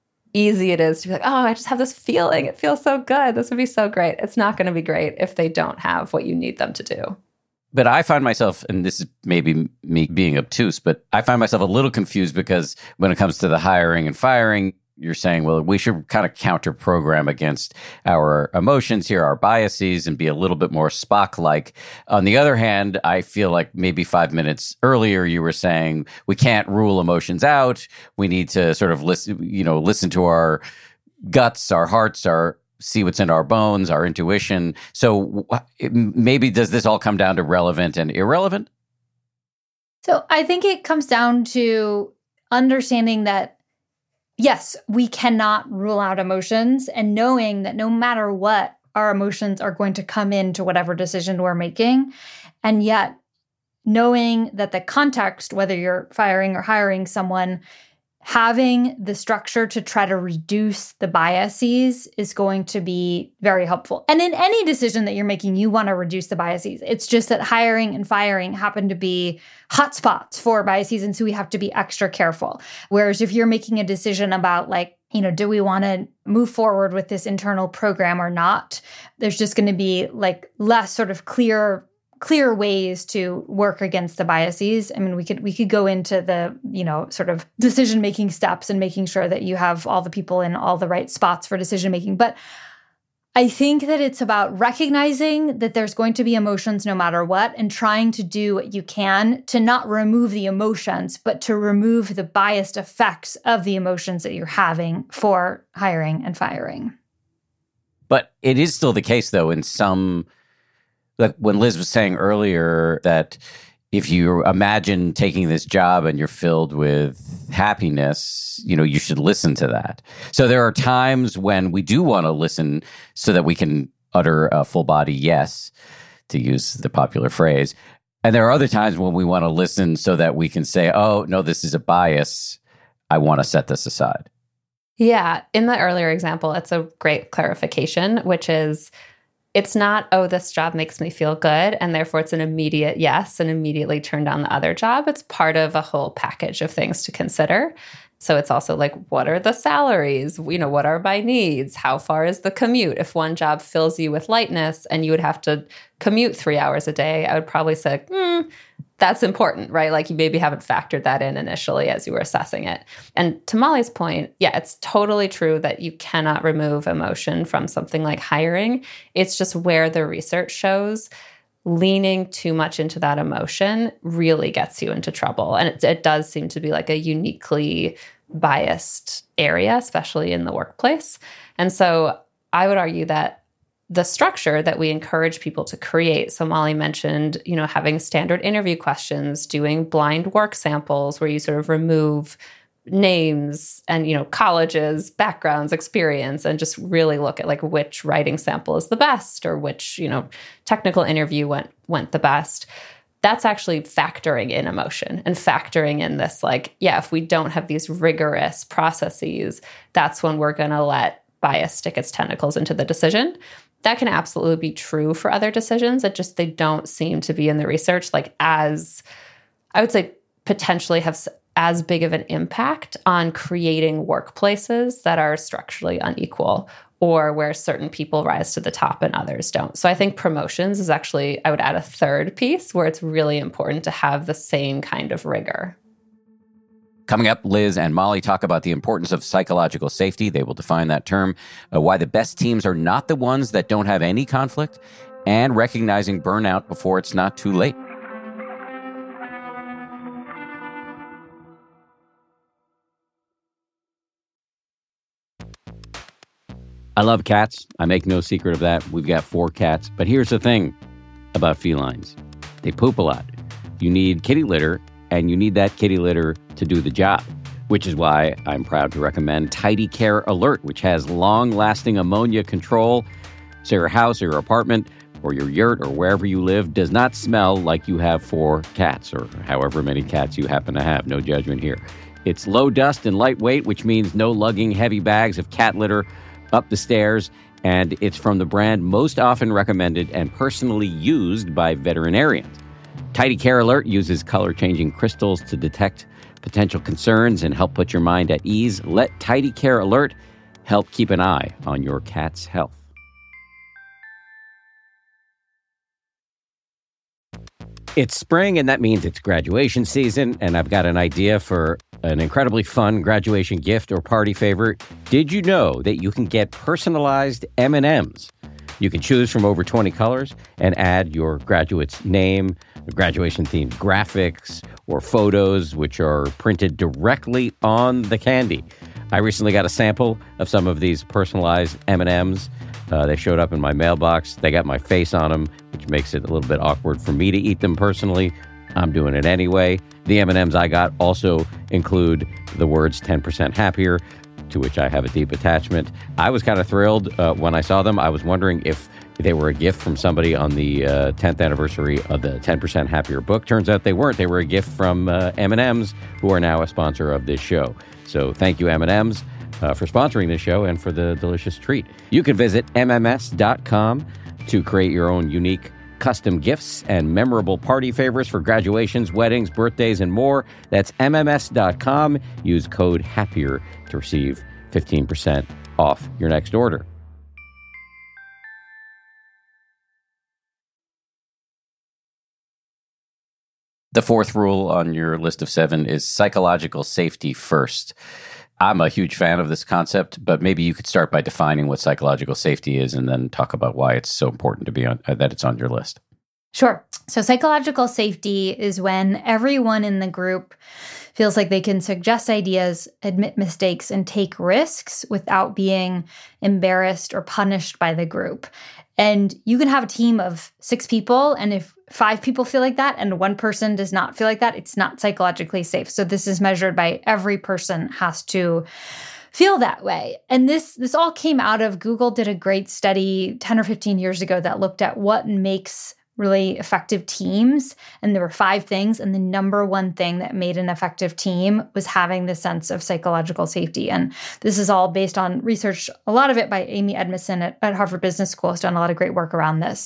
easy it is to be like, oh, I just have this feeling. It feels so good. This would be so great. It's not going to be great if they don't have what you need them to do. But I find myself, and this is maybe me being obtuse, but I find myself a little confused because when it comes to the hiring and firing, you're saying, well, we should kind of counter program against our emotions here, our biases, and be a little bit more Spock-like. On the other hand, I feel like maybe five minutes earlier you were saying we can't rule emotions out. We need to sort of listen, you know, listen to our guts, our hearts, our see what's in our bones, our intuition. So it, maybe does this all come down to relevant and irrelevant? So I think it comes down to understanding that yes, we cannot rule out emotions, and knowing that no matter what, our emotions are going to come into whatever decision we're making. And yet, knowing that the context, whether you're firing or hiring someone, having the structure to try to reduce the biases is going to be very helpful. And in any decision that you're making, you want to reduce the biases. It's just that hiring and firing happen to be hotspots for biases, and so we have to be extra careful. Whereas if you're making a decision about like, you know, do we want to move forward with this internal program or not, there's just going to be like less sort of clear clear ways to work against the biases. I mean, we could we could go into the, you know, sort of decision-making steps and making sure that you have all the people in all the right spots for decision-making. But I think that it's about recognizing that there's going to be emotions no matter what, and trying to do what you can to not remove the emotions, but to remove the biased effects of the emotions that you're having for hiring and firing. But it is still the case, though, in some... Like when Liz was saying earlier that if you imagine taking this job and you're filled with happiness, you know, you should listen to that. So there are times when we do want to listen so that we can utter a full body yes, to use the popular phrase. And there are other times when we want to listen so that we can say, oh, no, this is a bias. I want to set this aside. Yeah. In the earlier example, it's a great clarification, which is, it's not, oh, this job makes me feel good, and therefore it's an immediate yes and immediately turn down the other job. It's part of a whole package of things to consider. So it's also like, what are the salaries? You know, what are my needs? How far is the commute? If one job fills you with lightness and you would have to commute three hours a day, I would probably say, hmm, that's important, right? Like you maybe haven't factored that in initially as you were assessing it. And to Molly's point, yeah, it's totally true that you cannot remove emotion from something like hiring. It's just where the research shows leaning too much into that emotion really gets you into trouble. And it, it does seem to be like a uniquely biased area, especially in the workplace. And so I would argue that the structure that we encourage people to create. So Molly mentioned, you know, having standard interview questions, doing blind work samples where you sort of remove names and, you know, colleges, backgrounds, experience, and just really look at like which writing sample is the best or which, you know, technical interview went went the best. That's actually factoring in emotion and factoring in this, like, yeah, if we don't have these rigorous processes, that's when we're going to let bias stick its tentacles into the decision. That can absolutely be true for other decisions. It just, they don't seem to be in the research, like as, I would say, potentially have as big of an impact on creating workplaces that are structurally unequal or where certain people rise to the top and others don't. So I think promotions is actually, I would add a third piece where it's really important to have the same kind of rigor. Coming up, Liz and Molly talk about the importance of psychological safety. They will define that term, uh, why the best teams are not the ones that don't have any conflict, and recognizing burnout before it's not too late. I love cats. I make no secret of that. We've got four cats. But here's the thing about felines. They poop a lot. You need kitty litter, and you need that kitty litter to do the job, which is why I'm proud to recommend Tidy Care Alert, which has long-lasting ammonia control. So your house or your apartment or your yurt or wherever you live does not smell like you have four cats or however many cats you happen to have. No judgment here. It's low dust and lightweight, which means no lugging heavy bags of cat litter up the stairs, and it's from the brand most often recommended and personally used by veterinarians. Tidy Care Alert uses color-changing crystals to detect potential concerns and help put your mind at ease. Let Tidy Care Alert help keep an eye on your cat's health. It's spring, and that means it's graduation season, and I've got an idea for an incredibly fun graduation gift or party favor. Did you know that you can get personalized M and M's? You can choose from over twenty colors and add your graduate's name, graduation-themed graphics, or photos, which are printed directly on the candy. I recently got a sample of some of these personalized M and M's. Uh, they showed up in my mailbox. They got my face on them, which makes it a little bit awkward for me to eat them personally. I'm doing it anyway. The M and M's I got also include the words ten percent happier, to which I have a deep attachment. I was kind of thrilled uh, when I saw them. I was wondering if they were a gift from somebody on the uh, tenth anniversary of the ten percent Happier book. Turns out they weren't. They were a gift from uh, M and M's, who are now a sponsor of this show. So thank you, M and M's, uh, for sponsoring this show and for the delicious treat. You can visit M M S dot com to create your own unique custom gifts and memorable party favors for graduations, weddings, birthdays, and more. That's M M S dot com. Use code HAPPIER to receive fifteen percent off your next order. The fourth rule on your list of seven is psychological safety first. I'm a huge fan of this concept, but maybe you could start by defining what psychological safety is and then talk about why it's so important to be on, uh, that it's on your list. Sure. So psychological safety is when everyone in the group feels like they can suggest ideas, admit mistakes, and take risks without being embarrassed or punished by the group. And you can have a team of six people, and if five people feel like that and one person does not feel like that, it's not psychologically safe. So this is measured by every person has to feel that way. And this this all came out of, Google did a great study ten or fifteen years ago that looked at what makes really effective teams. And there were five things. And the number one thing that made an effective team was having the sense of psychological safety. And this is all based on research, a lot of it by Amy Edmondson at, at Harvard Business School has done a lot of great work around this.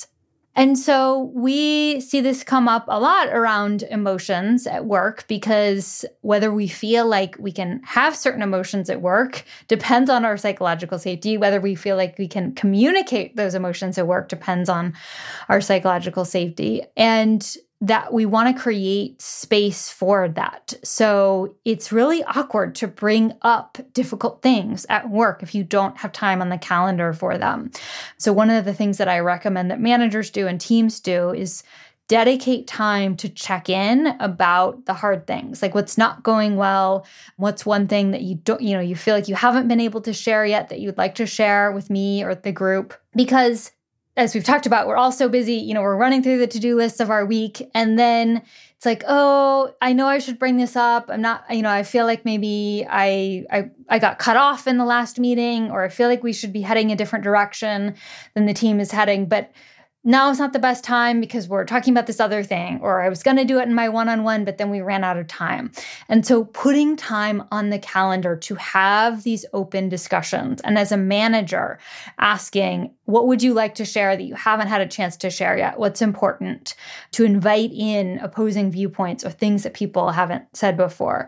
And so we see this come up a lot around emotions at work, because whether we feel like we can have certain emotions at work depends on our psychological safety. Whether we feel like we can communicate those emotions at work depends on our psychological safety. And that we want to create space for that. So it's really awkward to bring up difficult things at work if you don't have time on the calendar for them. So one of the things that I recommend that managers do and teams do is dedicate time to check in about the hard things, like what's not going well, what's one thing that you don't, you know, you feel like you haven't been able to share yet that you'd like to share with me or the group. Because as we've talked about, we're all so busy, you know, we're running through the to-do lists of our week. And then it's like, oh, I know I should bring this up. I'm not, you know, I feel like maybe I, I, I got cut off in the last meeting, or I feel like we should be heading a different direction than the team is heading. But now it's not the best time because we're talking about this other thing, or I was going to do it in my one-on-one, but then we ran out of time. And so putting time on the calendar to have these open discussions, and as a manager, asking, what would you like to share that you haven't had a chance to share yet? What's important? To invite in opposing viewpoints or things that people haven't said before.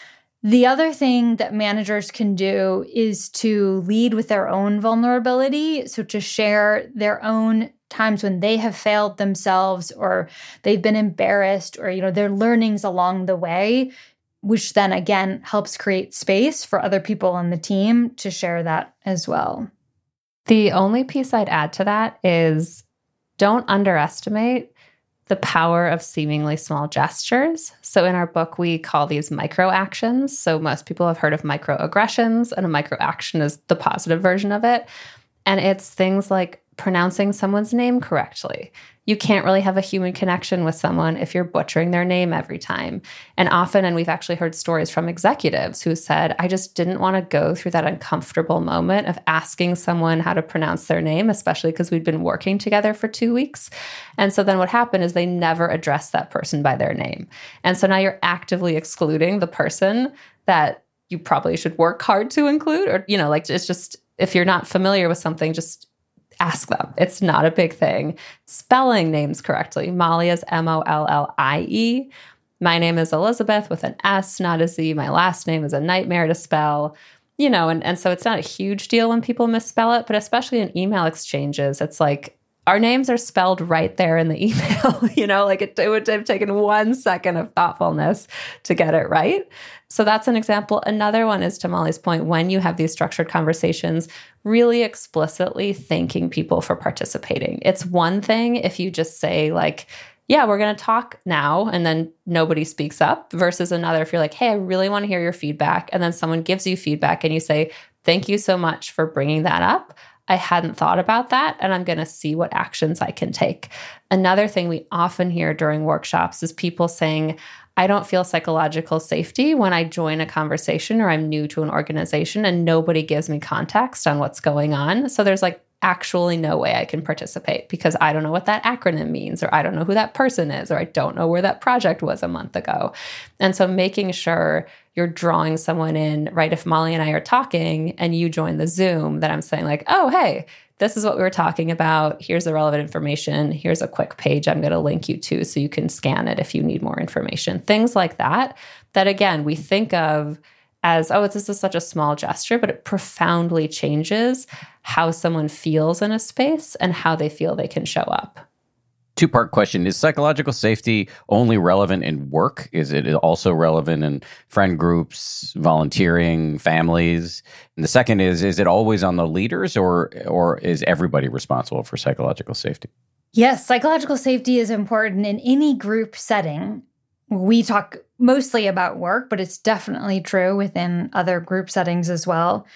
The other thing that managers can do is to lead with their own vulnerability. So to share their own times when they have failed themselves, or they've been embarrassed, or, you know, their learnings along the way, which then again helps create space for other people on the team to share that as well. The only piece I'd add to that is don't underestimate the power of seemingly small gestures. So in our book, we call these micro actions. So most people have heard of microaggressions, and a micro action is the positive version of it. And it's things like pronouncing someone's name correctly. You can't really have a human connection with someone if you're butchering their name every time. And often, and we've actually heard stories from executives who said, I just didn't want to go through that uncomfortable moment of asking someone how to pronounce their name, especially because we'd been working together for two weeks. And so then what happened is they never addressed that person by their name. And so now you're actively excluding the person that you probably should work hard to include, or, you know, like it's just, if you're not familiar with something, just ask them. It's not a big thing. Spelling names correctly. Molly is M O L L I E. My name is Elizabeth with an S, not a Z. My last name is a nightmare to spell. You know, and, and so it's not a huge deal when people misspell it, but especially in email exchanges, it's like our names are spelled right there in the email. You know, like it, it would have taken one second of thoughtfulness to get it right. So that's an example. Another one is, to Molly's point, when you have these structured conversations, really explicitly thanking people for participating. It's one thing if you just say like, yeah, we're going to talk now, and then nobody speaks up, versus another if you're like, hey, I really want to hear your feedback. And then someone gives you feedback and you say, thank you so much for bringing that up. I hadn't thought about that, and I'm going to see what actions I can take. Another thing we often hear during workshops is people saying, I don't feel psychological safety when I join a conversation or I'm new to an organization and nobody gives me context on what's going on. So there's like actually no way I can participate because I don't know what that acronym means, or I don't know who that person is, or I don't know where that project was a month ago. And so making sure you're drawing someone in, right? If Molly and I are talking and you join the Zoom, that I'm saying like, oh, hey, this is what we were talking about. Here's the relevant information. Here's a quick page I'm going to link you to so you can scan it if you need more information. Things like that, that again, we think of as, oh, this is such a small gesture, but it profoundly changes how someone feels in a space and how they feel they can show up. Two-part question. Is psychological safety only relevant in work? Is it also relevant in friend groups, volunteering, families? And the second is, is it always on the leaders, or or is everybody responsible for psychological safety? Yes, psychological safety is important in any group setting. We talk mostly about work, but it's definitely true within other group settings as well.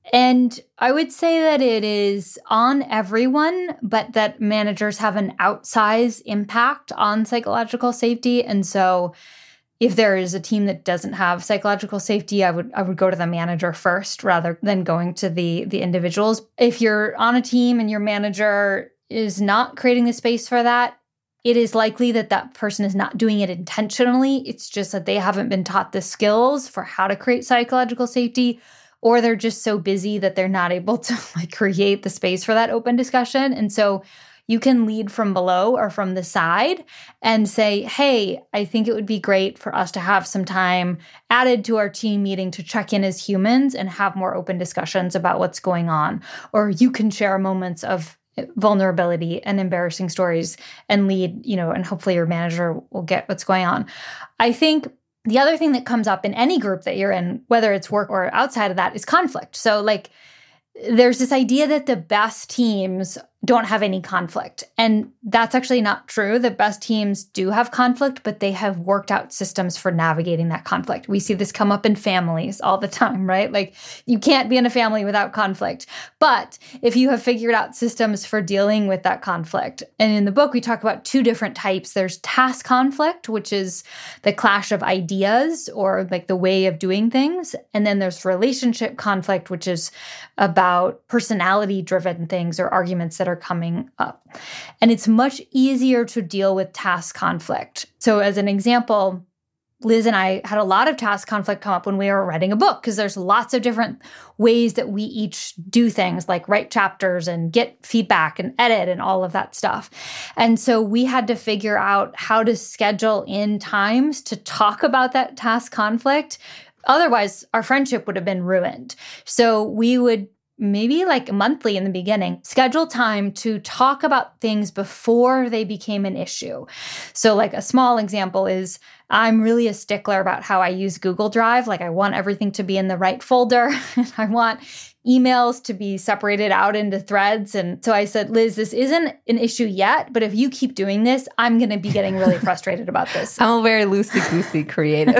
And I would say that it is on everyone, but that managers have an outsized impact on psychological safety. And so if there is a team that doesn't have psychological safety, I would I would go to the manager first rather than going to the, the individuals. If you're on a team and your manager is not creating the space for that, it is likely that that person is not doing it intentionally. It's just that they haven't been taught the skills for how to create psychological safety, or they're just so busy that they're not able to like create the space for that open discussion. And so you can lead from below or from the side and say, hey, I think it would be great for us to have some time added to our team meeting to check in as humans and have more open discussions about what's going on. Or you can share moments of vulnerability and embarrassing stories and lead, you know, and hopefully your manager will get what's going on. I think the other thing that comes up in any group that you're in, whether it's work or outside of that, is conflict. So like there's this idea that the best teams don't have any conflict. And that's actually not true. The best teams do have conflict, but they have worked out systems for navigating that conflict. We see this come up in families all the time, right? Like you can't be in a family without conflict. But if you have figured out systems for dealing with that conflict, and in the book, we talk about two different types. There's task conflict, which is the clash of ideas or like the way of doing things. And then there's relationship conflict, which is about personality-driven things or arguments that are coming up. And it's much easier to deal with task conflict. So as an example, Liz and I had a lot of task conflict come up when we were writing a book because there's lots of different ways that we each do things like write chapters and get feedback and edit and all of that stuff. And so we had to figure out how to schedule in times to talk about that task conflict. Otherwise, our friendship would have been ruined. So we would maybe like monthly in the beginning, schedule time to talk about things before they became an issue. So like a small example is I'm really a stickler about how I use Google Drive. Like I want everything to be in the right folder. I want emails to be separated out into threads. And so I said, Liz, this isn't an issue yet, but if you keep doing this, I'm going to be getting really frustrated about this. I'm a very loosey-goosey creative.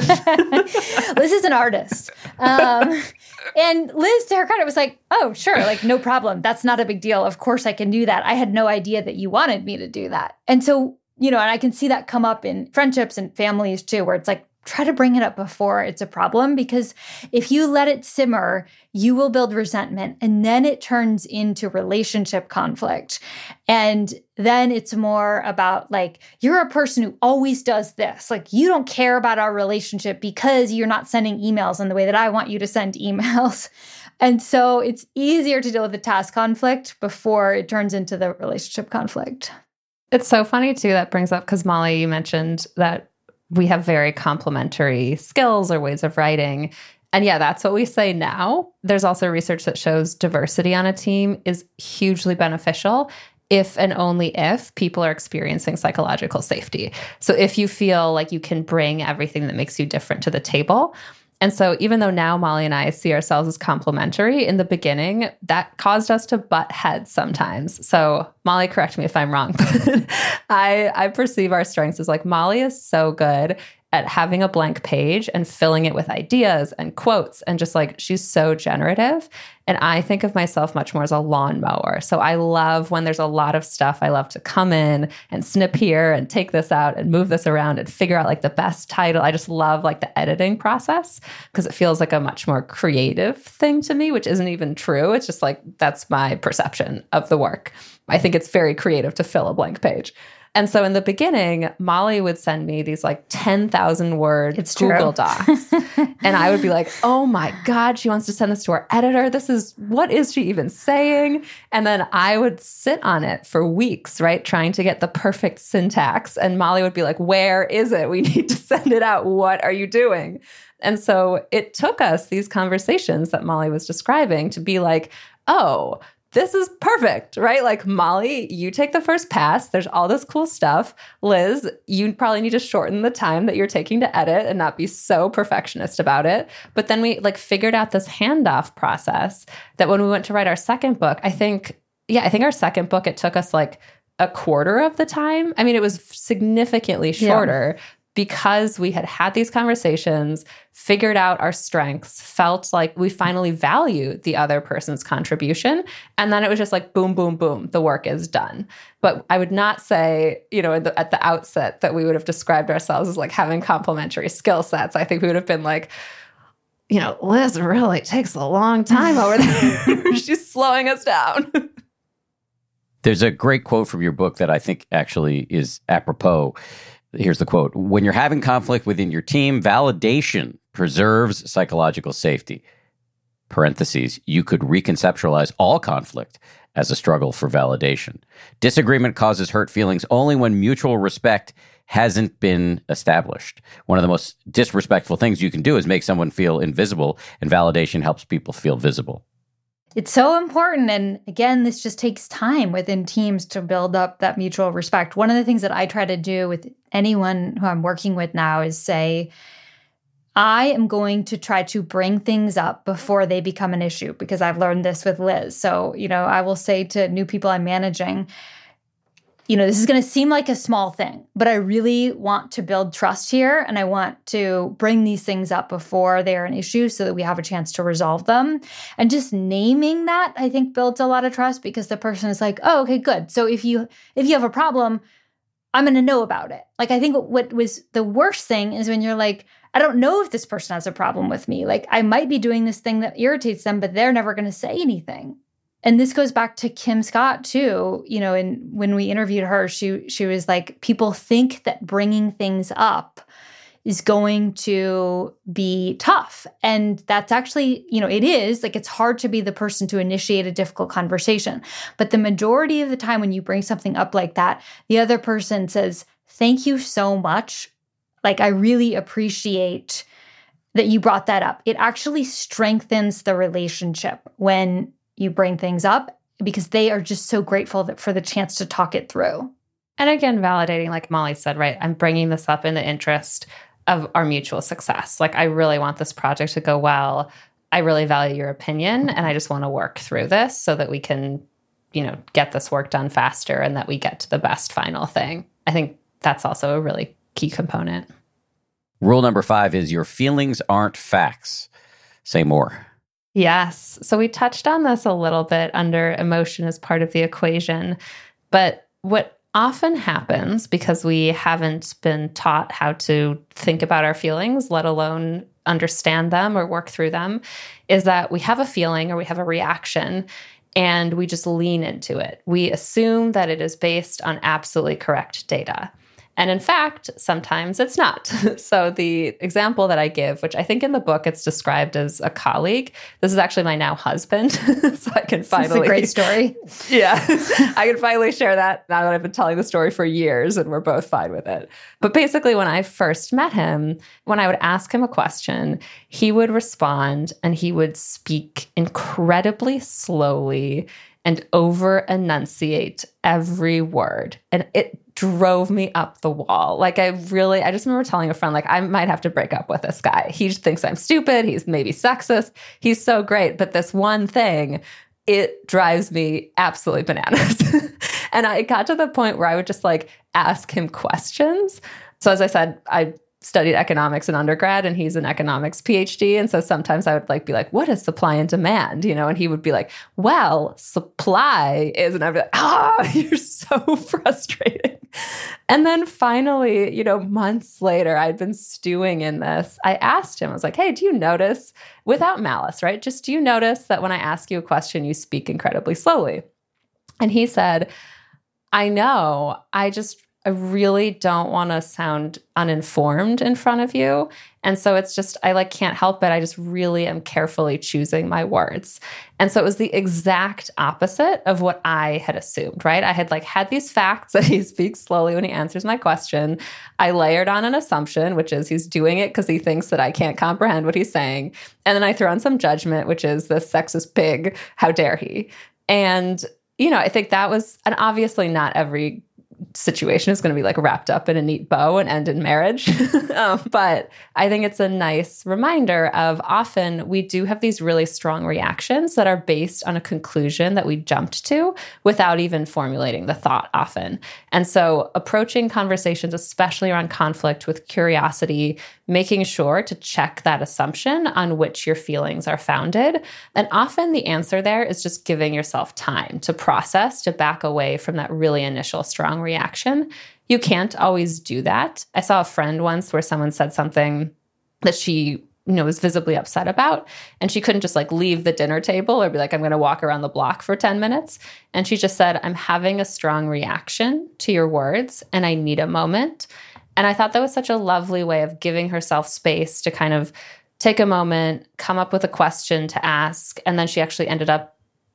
Liz is an artist. Um, and Liz, to her credit, was like, oh, sure, like no problem. That's not a big deal. Of course I can do that. I had no idea that you wanted me to do that. And so, you know, and I can see that come up in friendships and families too, where it's like, try to bring it up before it's a problem, because if you let it simmer, you will build resentment and then it turns into relationship conflict. And then it's more about like, you're a person who always does this. Like you don't care about our relationship because you're not sending emails in the way that I want you to send emails. And so it's easier to deal with the task conflict before it turns into the relationship conflict. It's so funny too, that brings up, because Molly, you mentioned that we have very complementary skills or ways of writing. And yeah, that's what we say now. There's also research that shows diversity on a team is hugely beneficial if and only if people are experiencing psychological safety. So if you feel like you can bring everything that makes you different to the table. And so even though now Molly and I see ourselves as complementary, in the beginning, that caused us to butt heads sometimes. So Molly, correct me if I'm wrong, but I, I perceive our strengths as like Molly is so good at having a blank page and filling it with ideas and quotes, and just like she's so generative. And I think of myself much more as a lawnmower. So I love when there's a lot of stuff. I love to come in and snip here and take this out and move this around and figure out like the best title. I just love like the editing process because it feels like a much more creative thing to me, which isn't even true. It's just like that's my perception of the work. I think it's very creative to fill a blank page. And so in the beginning, Molly would send me these like ten thousand word it's Google Docs. And I would be like, oh my God, she wants to send this to our editor. This is, what is she even saying? And then I would sit on it for weeks, right? Trying to get the perfect syntax. And Molly would be like, where is it? We need to send it out. What are you doing? And so it took us these conversations that Molly was describing to be like, oh, this is perfect, right? Like, Molly, you take the first pass. There's all this cool stuff. Liz, you probably need to shorten the time that you're taking to edit and not be so perfectionist about it. But then we like figured out this handoff process that when we went to write our second book, I think, yeah, I think our second book, it took us like a quarter of the time. I mean, it was significantly shorter. Yeah. Because we had had these conversations, figured out our strengths, felt like we finally valued the other person's contribution. And then it was just like, boom, boom, boom, the work is done. But I would not say, you know, at the, at the outset that we would have described ourselves as like having complementary skill sets. I think we would have been like, you know, Liz really takes a long time over there. She's slowing us down. There's a great quote from your book that I think actually is apropos. Here's the quote. When you're having conflict within your team, validation preserves psychological safety. Parentheses, you could reconceptualize all conflict as a struggle for validation. Disagreement causes hurt feelings only when mutual respect hasn't been established. One of the most disrespectful things you can do is make someone feel invisible, and validation helps people feel visible. It's so important. And again, this just takes time within teams to build up that mutual respect. One of the things that I try to do with anyone who I'm working with now is say, I am going to try to bring things up before they become an issue, because I've learned this with Liz. So, you know, I will say to new people I'm managing, you know, this is going to seem like a small thing, but I really want to build trust here. And I want to bring these things up before they're an issue so that we have a chance to resolve them. And just naming that, I think, builds a lot of trust, because the person is like, oh, okay, good. So if you if you have a problem, I'm going to know about it. Like, I think what was the worst thing is when you're like, I don't know if this person has a problem with me. Like, I might be doing this thing that irritates them, but they're never going to say anything. And this goes back to Kim Scott too. You know, and when we interviewed her, she she was like, people think that bringing things up is going to be tough. And that's actually, you know, it is. Like, it's hard to be the person to initiate a difficult conversation. But the majority of the time when you bring something up like that, the other person says, thank you so much. Like, I really appreciate that you brought that up. It actually strengthens the relationship when you bring things up, because they are just so grateful that for the chance to talk it through. And again, validating, like Molly said, right? I'm bringing this up in the interest of our mutual success. Like, I really want this project to go well. I really value your opinion, and I just want to work through this so that we can, you know, get this work done faster and that we get to the best final thing. I think that's also a really key component. Rule number five is your feelings aren't facts. Say more. Yes. So we touched on this a little bit under emotion as part of the equation. But what often happens, because we haven't been taught how to think about our feelings, let alone understand them or work through them, is that we have a feeling or we have a reaction and we just lean into it. We assume that it is based on absolutely correct data. And in fact, sometimes it's not. So the example that I give, which I think in the book it's described as a colleague, this is actually my now husband. So I can finally— It's a great story. Yeah, I can finally share that now that I've been telling the story for years and we're both fine with it. But basically, when I first met him, when I would ask him a question, he would respond and he would speak incredibly slowly and over enunciate every word. And it drove me up the wall. Like, I really, I just remember telling a friend, like, I might have to break up with this guy. He thinks I'm stupid. He's maybe sexist. He's so great. But this one thing, it drives me absolutely bananas. And I got to the point where I would just like ask him questions. So as I said, I studied economics in undergrad and he's an economics PhD. And so sometimes I would like be like, what is supply and demand? You know, and he would be like, well, supply is, and I'd be like, ah, you're so frustrating. And then finally, you know, months later, I'd been stewing in this. I asked him, I was like, hey, do you notice, without malice, right? Just do you notice that when I ask you a question, you speak incredibly slowly? And he said, I know, I just I really don't want to sound uninformed in front of you. And so it's just, I like can't help it. I just really am carefully choosing my words. And so it was the exact opposite of what I had assumed, right? I had like had these facts that he speaks slowly when he answers my question. I layered on an assumption, which is he's doing it because he thinks that I can't comprehend what he's saying. And then I throw in some judgment, which is this sexist pig, how dare he? And, you know, I think that was, and obviously not every situation is going to be like wrapped up in a neat bow and end in marriage. um, but I think it's a nice reminder of often we do have these really strong reactions that are based on a conclusion that we jumped to without even formulating the thought often. And so approaching conversations, especially around conflict, with curiosity, making sure to check that assumption on which your feelings are founded. And often the answer there is just giving yourself time to process, to back away from that really initial strong reaction. You can't always do that. I saw a friend once where someone said something that she, you know, was visibly upset about, and she couldn't just like leave the dinner table or be like, I'm going to walk around the block for ten minutes. And she just said, I'm having a strong reaction to your words and I need a moment. And I thought that was such a lovely way of giving herself space to kind of take a moment, come up with a question to ask. And then she actually ended up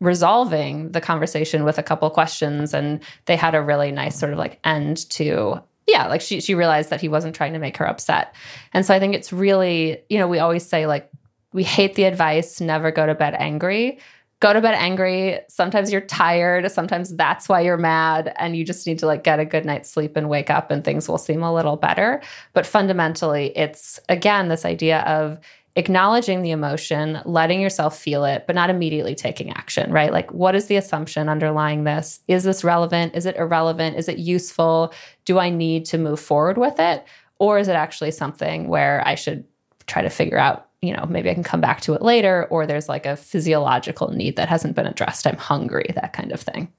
resolving the conversation with a couple questions, and they had a really nice sort of like end to, yeah, like she she realized that he wasn't trying to make her upset. And so I think it's really, you know, we always say like, we hate the advice, never go to bed angry. Go to bed angry. Sometimes you're tired. Sometimes that's why you're mad. And you just need to like get a good night's sleep and wake up and things will seem a little better. But fundamentally, it's, again, this idea of acknowledging the emotion, letting yourself feel it, but not immediately taking action, right? Like, what is the assumption underlying this? Is this relevant? Is it irrelevant? Is it useful? Do I need to move forward with it? Or is it actually something where I should try to figure out, you know, maybe I can come back to it later, or there's like a physiological need that hasn't been addressed. I'm hungry, that kind of thing.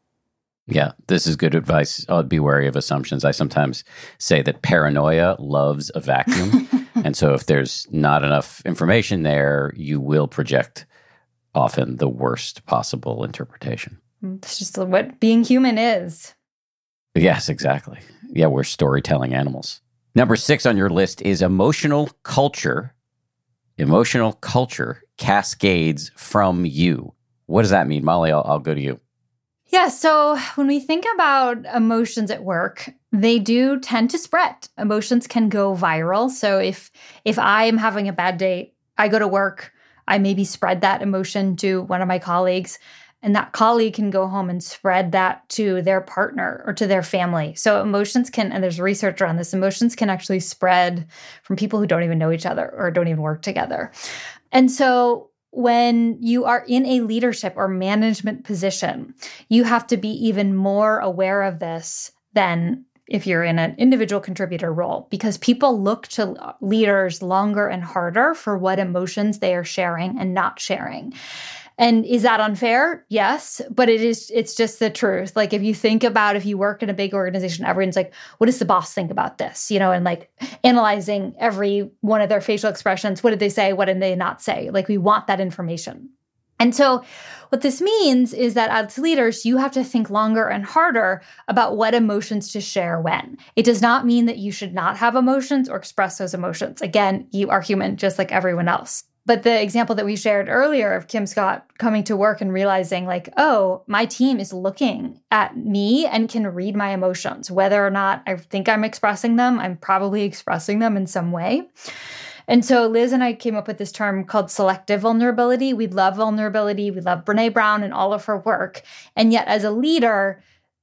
Yeah, this is good advice. I'll be wary of assumptions. I sometimes say that paranoia loves a vacuum. And so if there's not enough information there, you will project often the worst possible interpretation. It's just what being human is. Yes, exactly. Yeah, we're storytelling animals. Number six on your list is emotional culture. Emotional culture cascades from you. What does that mean? Molly, I'll, I'll go to you. Yeah, so when we think about emotions at work, they do tend to spread. Emotions can go viral. So if if I am having a bad day, I go to work, I maybe spread that emotion to one of my colleagues, and that colleague can go home and spread that to their partner or to their family. So emotions can, and there's research around this, emotions can actually spread from people who don't even know each other or don't even work together. And so when you are in a leadership or management position, you have to be even more aware of this than if you're in an individual contributor role, because people look to leaders longer and harder for what emotions they are sharing and not sharing. And is that unfair? Yes, but it is, it's just the truth. Like if you think about, if you work in a big organization, everyone's like, what does the boss think about this? You know, and like analyzing every one of their facial expressions. What did they say? What did they not say? Like we want that information. And so what this means is that as leaders, you have to think longer and harder about what emotions to share when. It does not mean that you should not have emotions or express those emotions. Again, you are human just like everyone else. But the example that we shared earlier of Kim Scott coming to work and realizing like, oh, my team is looking at me and can read my emotions. Whether or not I think I'm expressing them, I'm probably expressing them in some way. And so Liz and I came up with this term called selective vulnerability. We love vulnerability. We love Brené Brown and all of her work. And yet as a leader,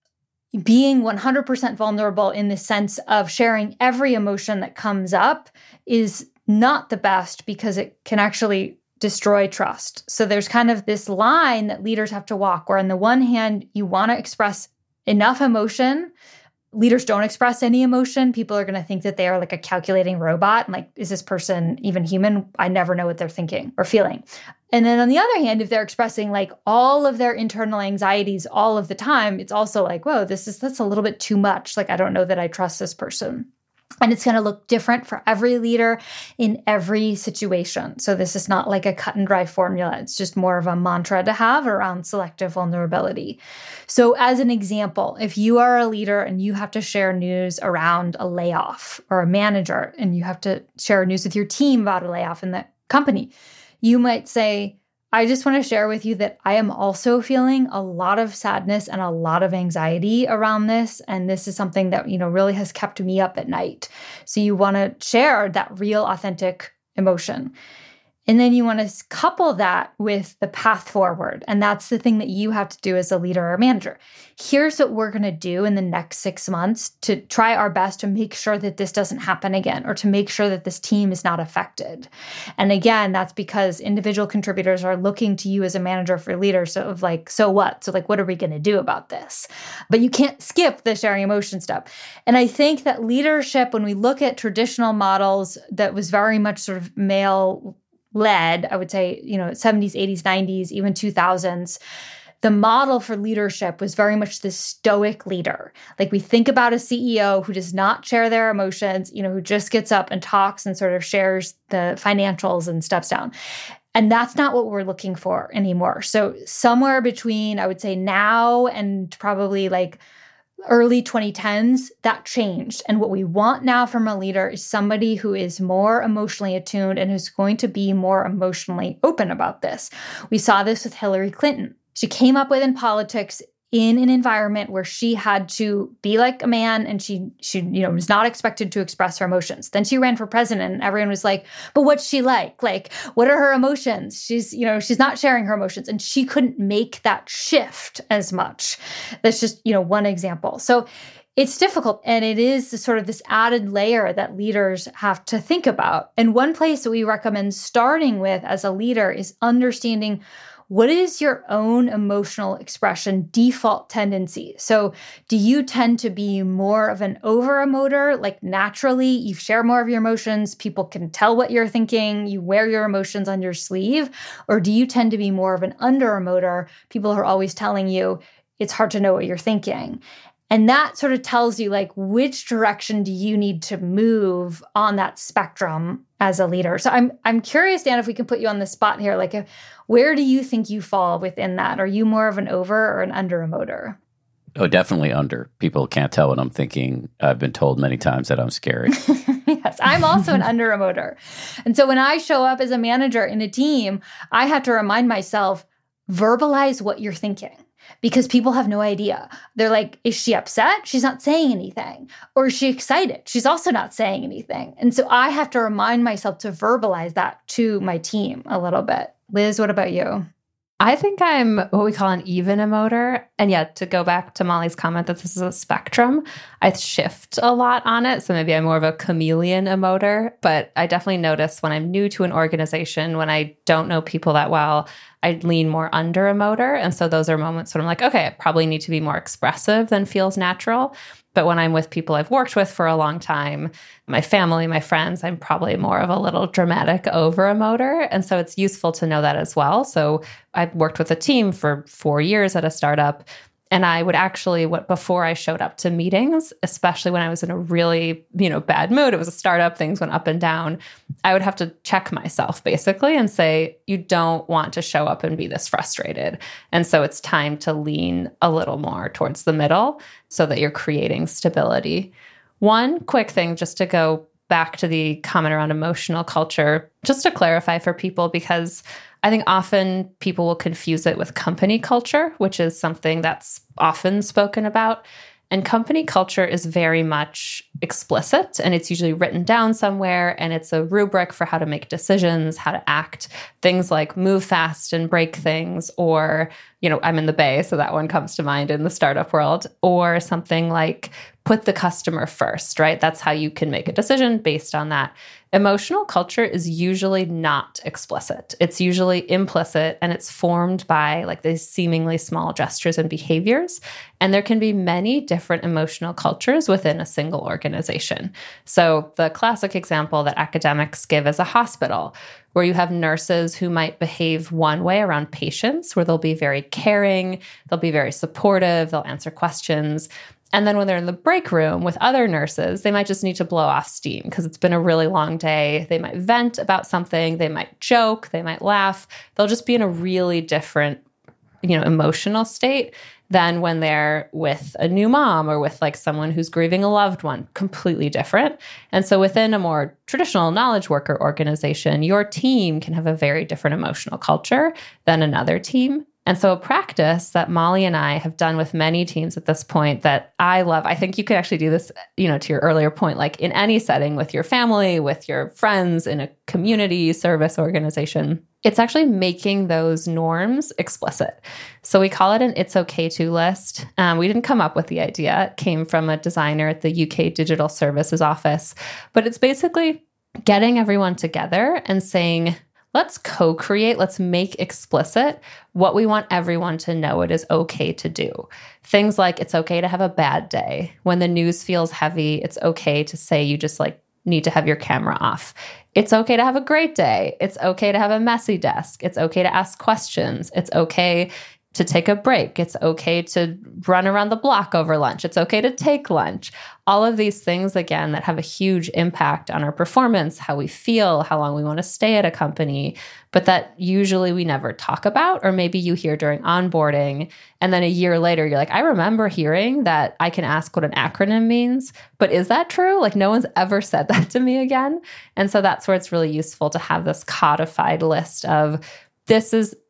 being one hundred percent vulnerable in the sense of sharing every emotion that comes up is not the best, because it can actually destroy trust. So there's kind of this line that leaders have to walk, where on the one hand, you want to express enough emotion. Leaders don't express any emotion. People are going to think that they are like a calculating robot. And like, is this person even human? I never know what they're thinking or feeling. And then on the other hand, if they're expressing like all of their internal anxieties all of the time, it's also like, whoa, this is, that's a little bit too much. Like, I don't know that I trust this person. And it's going to look different for every leader in every situation. So this is not like a cut and dry formula. It's just more of a mantra to have around selective vulnerability. So as an example, if you are a leader and you have to share news around a layoff, or a manager and you have to share news with your team about a layoff in the company, you might say, I just want to share with you that I am also feeling a lot of sadness and a lot of anxiety around this. And this is something that, you know, really has kept me up at night. So you want to share that real, authentic emotion. And then you want to couple that with the path forward. And that's the thing that you have to do as a leader or manager. Here's what we're going to do in the next six months to try our best to make sure that this doesn't happen again, or to make sure that this team is not affected. And again, that's because individual contributors are looking to you as a manager for leaders of like, so what? So like, what are we going to do about this? But you can't skip the sharing emotion stuff. And I think that leadership, when we look at traditional models that was very much sort of male led, I would say, you know, seventies, eighties, nineties, even two thousands, the model for leadership was very much this stoic leader. Like we think about a C E O who does not share their emotions, you know, who just gets up and talks and sort of shares the financials and steps down. And that's not what we're looking for anymore. So somewhere between, I would say now and probably like early twenty tens, that changed. And what we want now from a leader is somebody who is more emotionally attuned and who's going to be more emotionally open about this. We saw this with Hillary Clinton. she came up with in politics in an environment where she had to be like a man and she, she, you know, was not expected to express her emotions. Then she ran for president and everyone was like, but what's she like? Like, what are her emotions? She's, you know, she's not sharing her emotions and she couldn't make that shift as much. That's just, you know, one example. So it's difficult. And it is sort of this added layer that leaders have to think about. And one place that we recommend starting with as a leader is understanding what is your own emotional expression default tendency? So do you tend to be more of an over-emoter, like naturally you share more of your emotions, people can tell what you're thinking, you wear your emotions on your sleeve? Or do you tend to be more of an under-emoter? People are always telling you it's hard to know what you're thinking. And that sort of tells you like which direction do you need to move on that spectrum as a leader. So I'm I'm curious, Dan, if we can put you on the spot here. Like, if, where do you think you fall within that? Are you more of an over or an under emoter? Oh, definitely under. People can't tell what I'm thinking. I've been told many times that I'm scary. Yes, I'm also an under emoter. And so when I show up as a manager in a team, I have to remind myself, verbalize what you're thinking. Because people have no idea. They're like, is she upset? She's not saying anything. Or is she excited? She's also not saying anything. And so I have to remind myself to verbalize that to my team a little bit. Liz, what about you? I think I'm what we call an even emoter. And yet, to go back to Molly's comment that this is a spectrum, I shift a lot on it. So maybe I'm more of a chameleon emoter. But I definitely notice when I'm new to an organization, when I don't know people that well, I lean more under emoter. And so those are moments when I'm like, okay, I probably need to be more expressive than feels natural. But when I'm with people I've worked with for a long time, my family, my friends, I'm probably more of a little dramatic over emoter. And so it's useful to know that as well. So I've worked with a team for four years at a startup. And I would actually, what before I showed up to meetings, especially when I was in a really, you know, bad mood, it was a startup, things went up and down, I would have to check myself basically and say, you don't want to show up and be this frustrated. And so it's time to lean a little more towards the middle so that you're creating stability. One quick thing just to go back to the comment around emotional culture, just to clarify for people, because I think often people will confuse it with company culture, which is something that's often spoken about. And company culture is very much explicit, and it's usually written down somewhere, and it's a rubric for how to make decisions, how to act, things like move fast and break things, or, you know, I'm in the Bay, so that one comes to mind in the startup world, or something like put the customer first, right? That's how you can make a decision based on that. Emotional culture is usually not explicit. It's usually implicit, and it's formed by like these seemingly small gestures and behaviors. And there can be many different emotional cultures within a single organization. So the classic example that academics give is a hospital, where you have nurses who might behave one way around patients, where they'll be very caring, they'll be very supportive, they'll answer questions. And then when they're in the break room with other nurses, they might just need to blow off steam because it's been a really long day. They might vent about something. They might joke. They might laugh. They'll just be in a really different, you know, emotional state than when they're with a new mom or with like someone who's grieving a loved one. Completely different. And so within a more traditional knowledge worker organization, your team can have a very different emotional culture than another team. And so a practice that Molly and I have done with many teams at this point that I love, I think you could actually do this, you know, to your earlier point, like in any setting with your family, with your friends, in a community service organization, it's actually making those norms explicit. So we call it an It's Okay To list. Um, we didn't come up with the idea. It came from a designer at the U K Digital Services Office. But it's basically getting everyone together and saying, let's co-create, let's make explicit what we want everyone to know it is okay to do. Things like it's okay to have a bad day. When the news feels heavy, it's okay to say you just like need to have your camera off. It's okay to have a great day. It's okay to have a messy desk. It's okay to ask questions. It's okay to take a break. It's okay to run around the block over lunch. It's okay to take lunch. All of these things, again, that have a huge impact on our performance, how we feel, how long we want to stay at a company, but that usually we never talk about, or maybe you hear during onboarding. And then a year later, you're like, I remember hearing that I can ask what an acronym means, but is that true? Like no one's ever said that to me again. And so that's where it's really useful to have this codified list of this is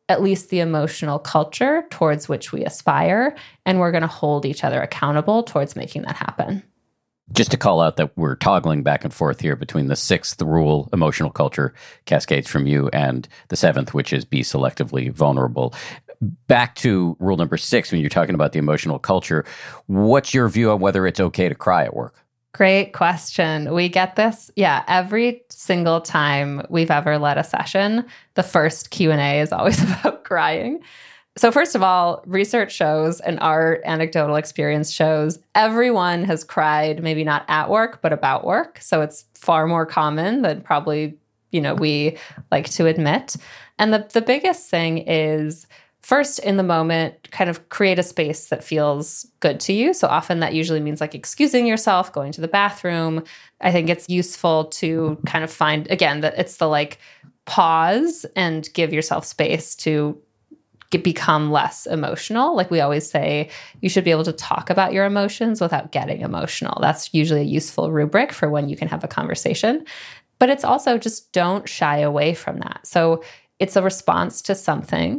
at least the emotional culture towards which we aspire, and we're going to hold each other accountable towards making that happen. Just to call out that we're toggling back and forth here between the sixth rule, emotional culture, cascades from you, and the seventh, which is be selectively vulnerable. Back to rule number six, when you're talking about the emotional culture, what's your view on whether it's okay to cry at work? Great question. We get this, yeah, every single time we've ever led a session, the first Q and A is always about crying. So first of all, research shows and our anecdotal experience shows everyone has cried, maybe not at work, but about work. So it's far more common than probably, you know, we like to admit. And the, the biggest thing is, first, in the moment, kind of create a space that feels good to you. So often that usually means like excusing yourself, going to the bathroom. I think it's useful to kind of find, again, that it's the like pause and give yourself space to get, become less emotional. Like we always say, you should be able to talk about your emotions without getting emotional. That's usually a useful rubric for when you can have a conversation. But it's also just don't shy away from that. So it's a response to something.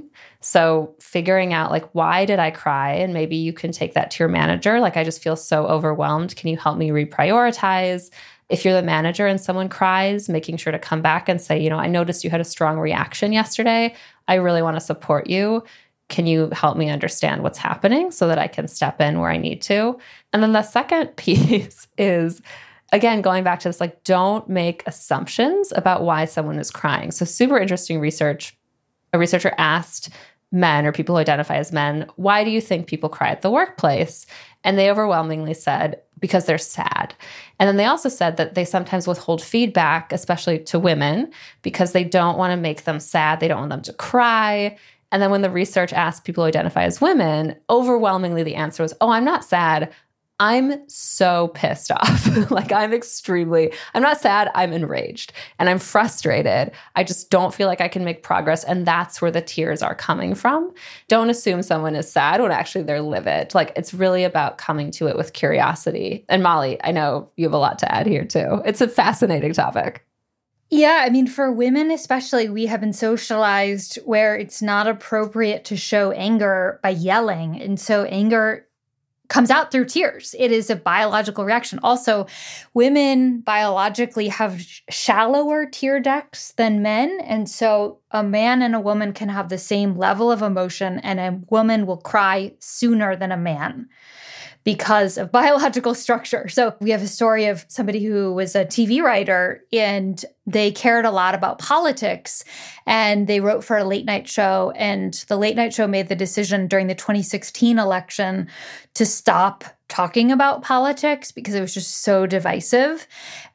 So figuring out like, why did I cry? And maybe you can take that to your manager. Like, I just feel so overwhelmed. Can you help me reprioritize? If you're the manager and someone cries, making sure to come back and say, you know, I noticed you had a strong reaction yesterday. I really want to support you. Can you help me understand what's happening so that I can step in where I need to? And then the second piece is, again, going back to this, like, don't make assumptions about why someone is crying. So super interesting research. A researcher asked men or people who identify as men, why do you think people cry at the workplace? And they overwhelmingly said, because they're sad. And then they also said that they sometimes withhold feedback, especially to women, because they don't want to make them sad. They don't want them to cry. And then when the research asked people who identify as women, overwhelmingly the answer was, oh, I'm not sad. I'm so pissed off. Like I'm extremely, I'm not sad, I'm enraged and I'm frustrated. I just don't feel like I can make progress. And that's where the tears are coming from. Don't assume someone is sad when actually they're livid. Like it's really about coming to it with curiosity. And Molly, I know you have a lot to add here too. It's a fascinating topic. Yeah, I mean, for women especially, we have been socialized where it's not appropriate to show anger by yelling. And so anger comes out through tears. It is a biological reaction. Also, women biologically have sh- shallower tear ducts than men. And so a man and a woman can have the same level of emotion, and a woman will cry sooner than a man because of biological structure. So we have a story of somebody who was a T V writer, and they cared a lot about politics, and they wrote for a late night show, and the late night show made the decision during the twenty sixteen election to stop talking about politics because it was just so divisive.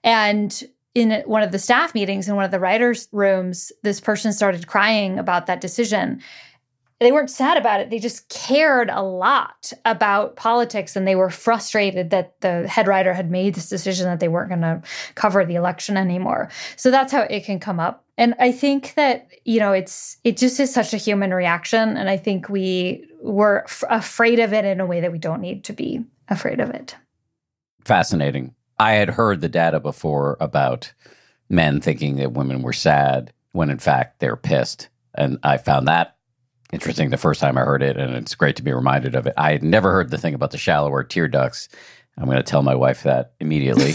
And in one of the staff meetings in one of the writers' rooms, this person started crying about that decision. They weren't sad about it. They just cared a lot about politics, and they were frustrated that the head writer had made this decision that they weren't going to cover the election anymore. So that's how it can come up. And I think that, you know, it's it just is such a human reaction. And I think we were f- afraid of it in a way that we don't need to be afraid of it. Fascinating. I had heard the data before about men thinking that women were sad when in fact they're pissed. And I found that interesting the first time I heard it, and it's great to be reminded of it. I had never heard the thing about the shallower tear ducts. I'm going to tell my wife that immediately.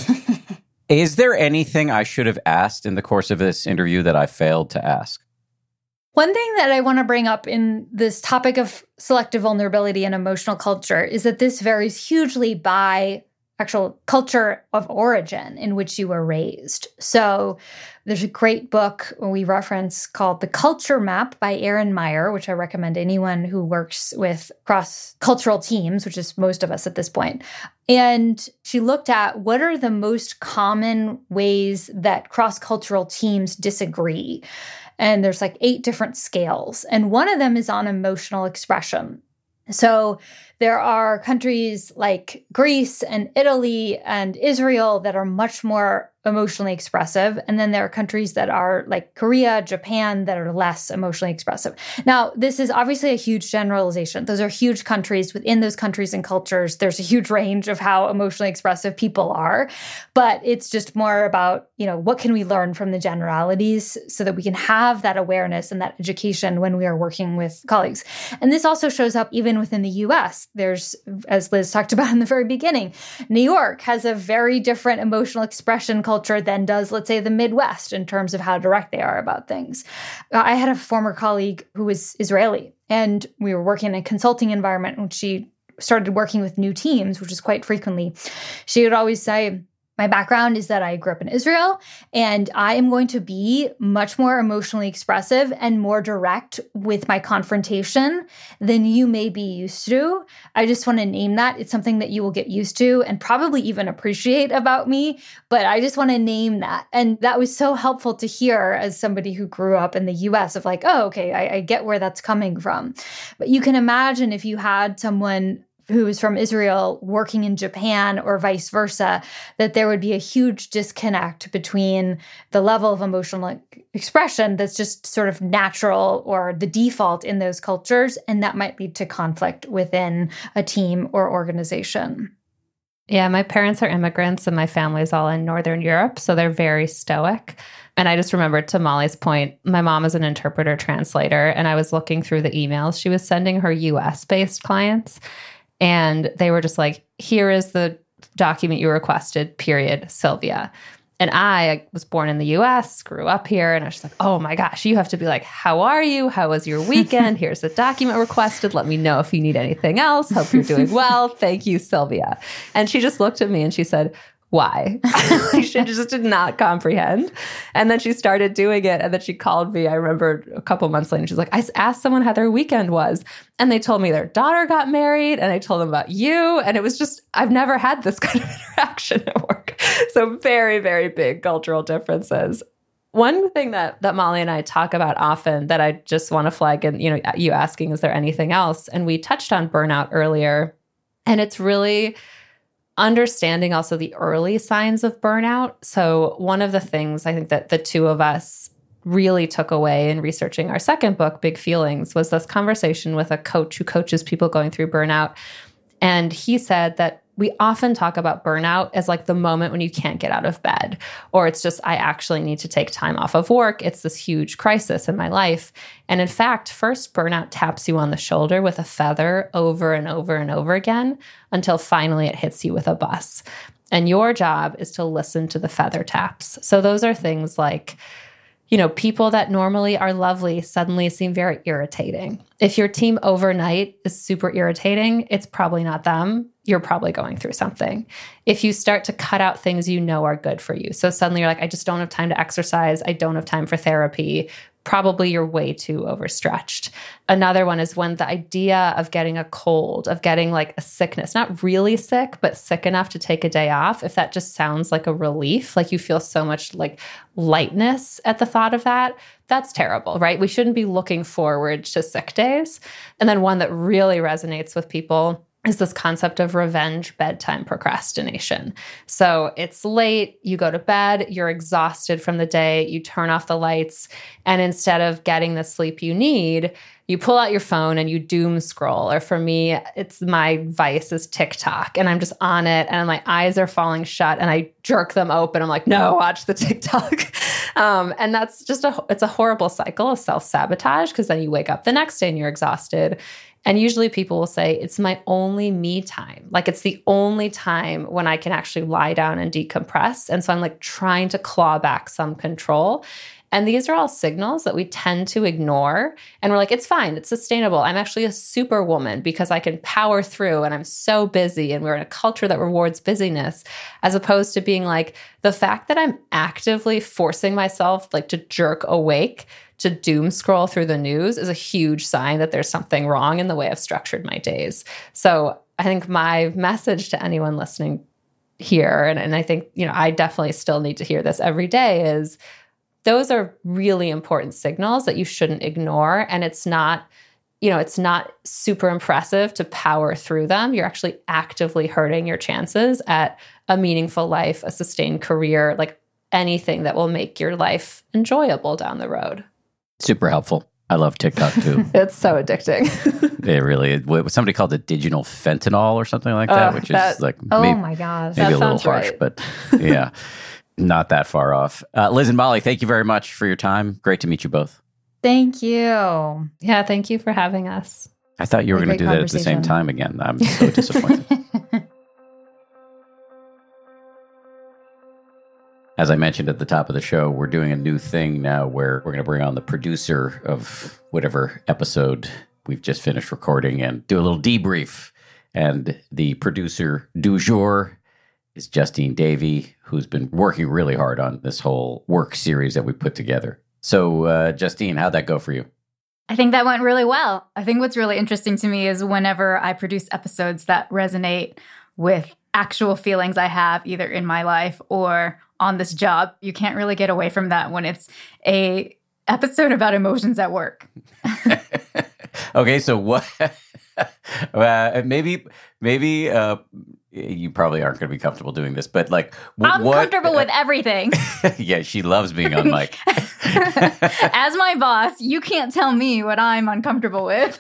Is there anything I should have asked in the course of this interview that I failed to ask? One thing that I want to bring up in this topic of selective vulnerability and emotional culture is that this varies hugely by actual culture of origin in which you were raised. So there's a great book we reference called The Culture Map by Erin Meyer, which I recommend anyone who works with cross-cultural teams, which is most of us at this point. And she looked at what are the most common ways that cross-cultural teams disagree. And there's like eight different scales. And one of them is on emotional expression. So There are countries like Greece and Italy and Israel that are much more emotionally expressive. And then there are countries that are like Korea, Japan, that are less emotionally expressive. Now, this is obviously a huge generalization. Those are huge countries. Within those countries and cultures, there's a huge range of how emotionally expressive people are. But it's just more about, you know, what can we learn from the generalities so that we can have that awareness and that education when we are working with colleagues. And this also shows up even within the U S. There's, as Liz talked about in the very beginning, New York has a very different emotional expression culture culture than does, let's say, the Midwest in terms of how direct they are about things. I had a former colleague who was Israeli, and we were working in a consulting environment when she started working with new teams, which is quite frequently. She would always say, my background is that I grew up in Israel, and I am going to be much more emotionally expressive and more direct with my confrontation than you may be used to. I just want to name that. It's something that you will get used to and probably even appreciate about me, but I just want to name that. And that was so helpful to hear as somebody who grew up in the U S of like, oh, okay, I, I get where that's coming from. But you can imagine if you had someone who is from Israel working in Japan or vice versa, that there would be a huge disconnect between the level of emotional expression that's just sort of natural or the default in those cultures, and that might lead to conflict within a team or organization. Yeah, my parents are immigrants and my family's all in Northern Europe, so they're very stoic. And I just remember, to Molly's point, my mom is an interpreter translator, and I was looking through the emails she was sending her U S-based clients. And they were just like, here is the document you requested, period, Sylvia. And I was born in the U S, grew up here, and I was just like, oh my gosh, you have to be like, how are you? How was your weekend? Here's the document requested. Let me know if you need anything else. Hope you're doing well. Thank you, Sylvia. And she just looked at me and she said, why? She just did not comprehend. And then she started doing it. And then she called me, I remember a couple months later, and she's like, I asked someone how their weekend was. And they told me their daughter got married. And I told them about you. And it was just, I've never had this kind of interaction at work. So very, very big cultural differences. One thing that that Molly and I talk about often that I just want to flag, and you know, you asking, is there anything else? And we touched on burnout earlier. And it's really understanding also the early signs of burnout. So one of the things I think that the two of us really took away in researching our second book, Big Feelings, was this conversation with a coach who coaches people going through burnout. And he said that we often talk about burnout as like the moment when you can't get out of bed, or it's just, I actually need to take time off of work. It's this huge crisis in my life. And in fact, first burnout taps you on the shoulder with a feather over and over and over again until finally it hits you with a bus. And your job is to listen to the feather taps. So those are things like, you know, people that normally are lovely suddenly seem very irritating. If your team overnight is super irritating, it's probably not them. You're probably going through something. If you start to cut out things you know are good for you, so suddenly you're like, I just don't have time to exercise. I don't have time for therapy. Probably you're way too overstretched. Another one is when the idea of getting a cold, of getting like a sickness, not really sick, but sick enough to take a day off, if that just sounds like a relief, like you feel so much like lightness at the thought of that, that's terrible, right? We shouldn't be looking forward to sick days. And then one that really resonates with people is this concept of revenge bedtime procrastination. So it's late, you go to bed, you're exhausted from the day, you turn off the lights, and instead of getting the sleep you need, you pull out your phone and you doom scroll. Or for me, it's my vice is TikTok, and I'm just on it and my eyes are falling shut and I jerk them open. I'm like, no, watch the TikTok. um, and that's just a, it's a horrible cycle of self-sabotage, because then you wake up the next day and you're exhausted. And usually people will say, it's my only me time. Like it's the only time when I can actually lie down and decompress. And so I'm like trying to claw back some control. And these are all signals that we tend to ignore. And we're like, it's fine. It's sustainable. I'm actually a superwoman because I can power through and I'm so busy. And we're in a culture that rewards busyness, as opposed to being like, the fact that I'm actively forcing myself like to jerk awake to doom scroll through the news is a huge sign that there's something wrong in the way I've structured my days. So I think my message to anyone listening here, and, and I think, you know, I definitely still need to hear this every day, is those are really important signals that you shouldn't ignore. And it's not, you know, it's not super impressive to power through them. You're actually actively hurting your chances at a meaningful life, a sustained career, like anything that will make your life enjoyable down the road. Super helpful. I love TikTok too. It's so addicting. It really is. Somebody called it digital fentanyl or something like that, uh, which that, is like oh maybe, my gosh, maybe that a little sounds harsh, right. but yeah, not that far off. Uh, Liz and Molly, thank you very much for your time. Great to meet you both. Thank you. Yeah, thank you for having us. I thought you were What a going to do great that at the same conversation. time again. I'm so disappointed. As I mentioned at the top of the show, we're doing a new thing now where we're going to bring on the producer of whatever episode we've just finished recording and do a little debrief. And the producer du jour is Justine Davey, who's been working really hard on this whole work series that we put together. So, uh, Justine, how'd that go for you? I think that went really well. I think what's really interesting to me is whenever I produce episodes that resonate with actual feelings I have either in my life or on this job, you can't really get away from that when it's a episode about emotions at work. Okay, so what? uh, maybe, maybe uh, you probably aren't going to be comfortable doing this, but like, wh- I'm what, comfortable with everything. Yeah, she loves being on mic. As my boss, you can't tell me what I'm uncomfortable with.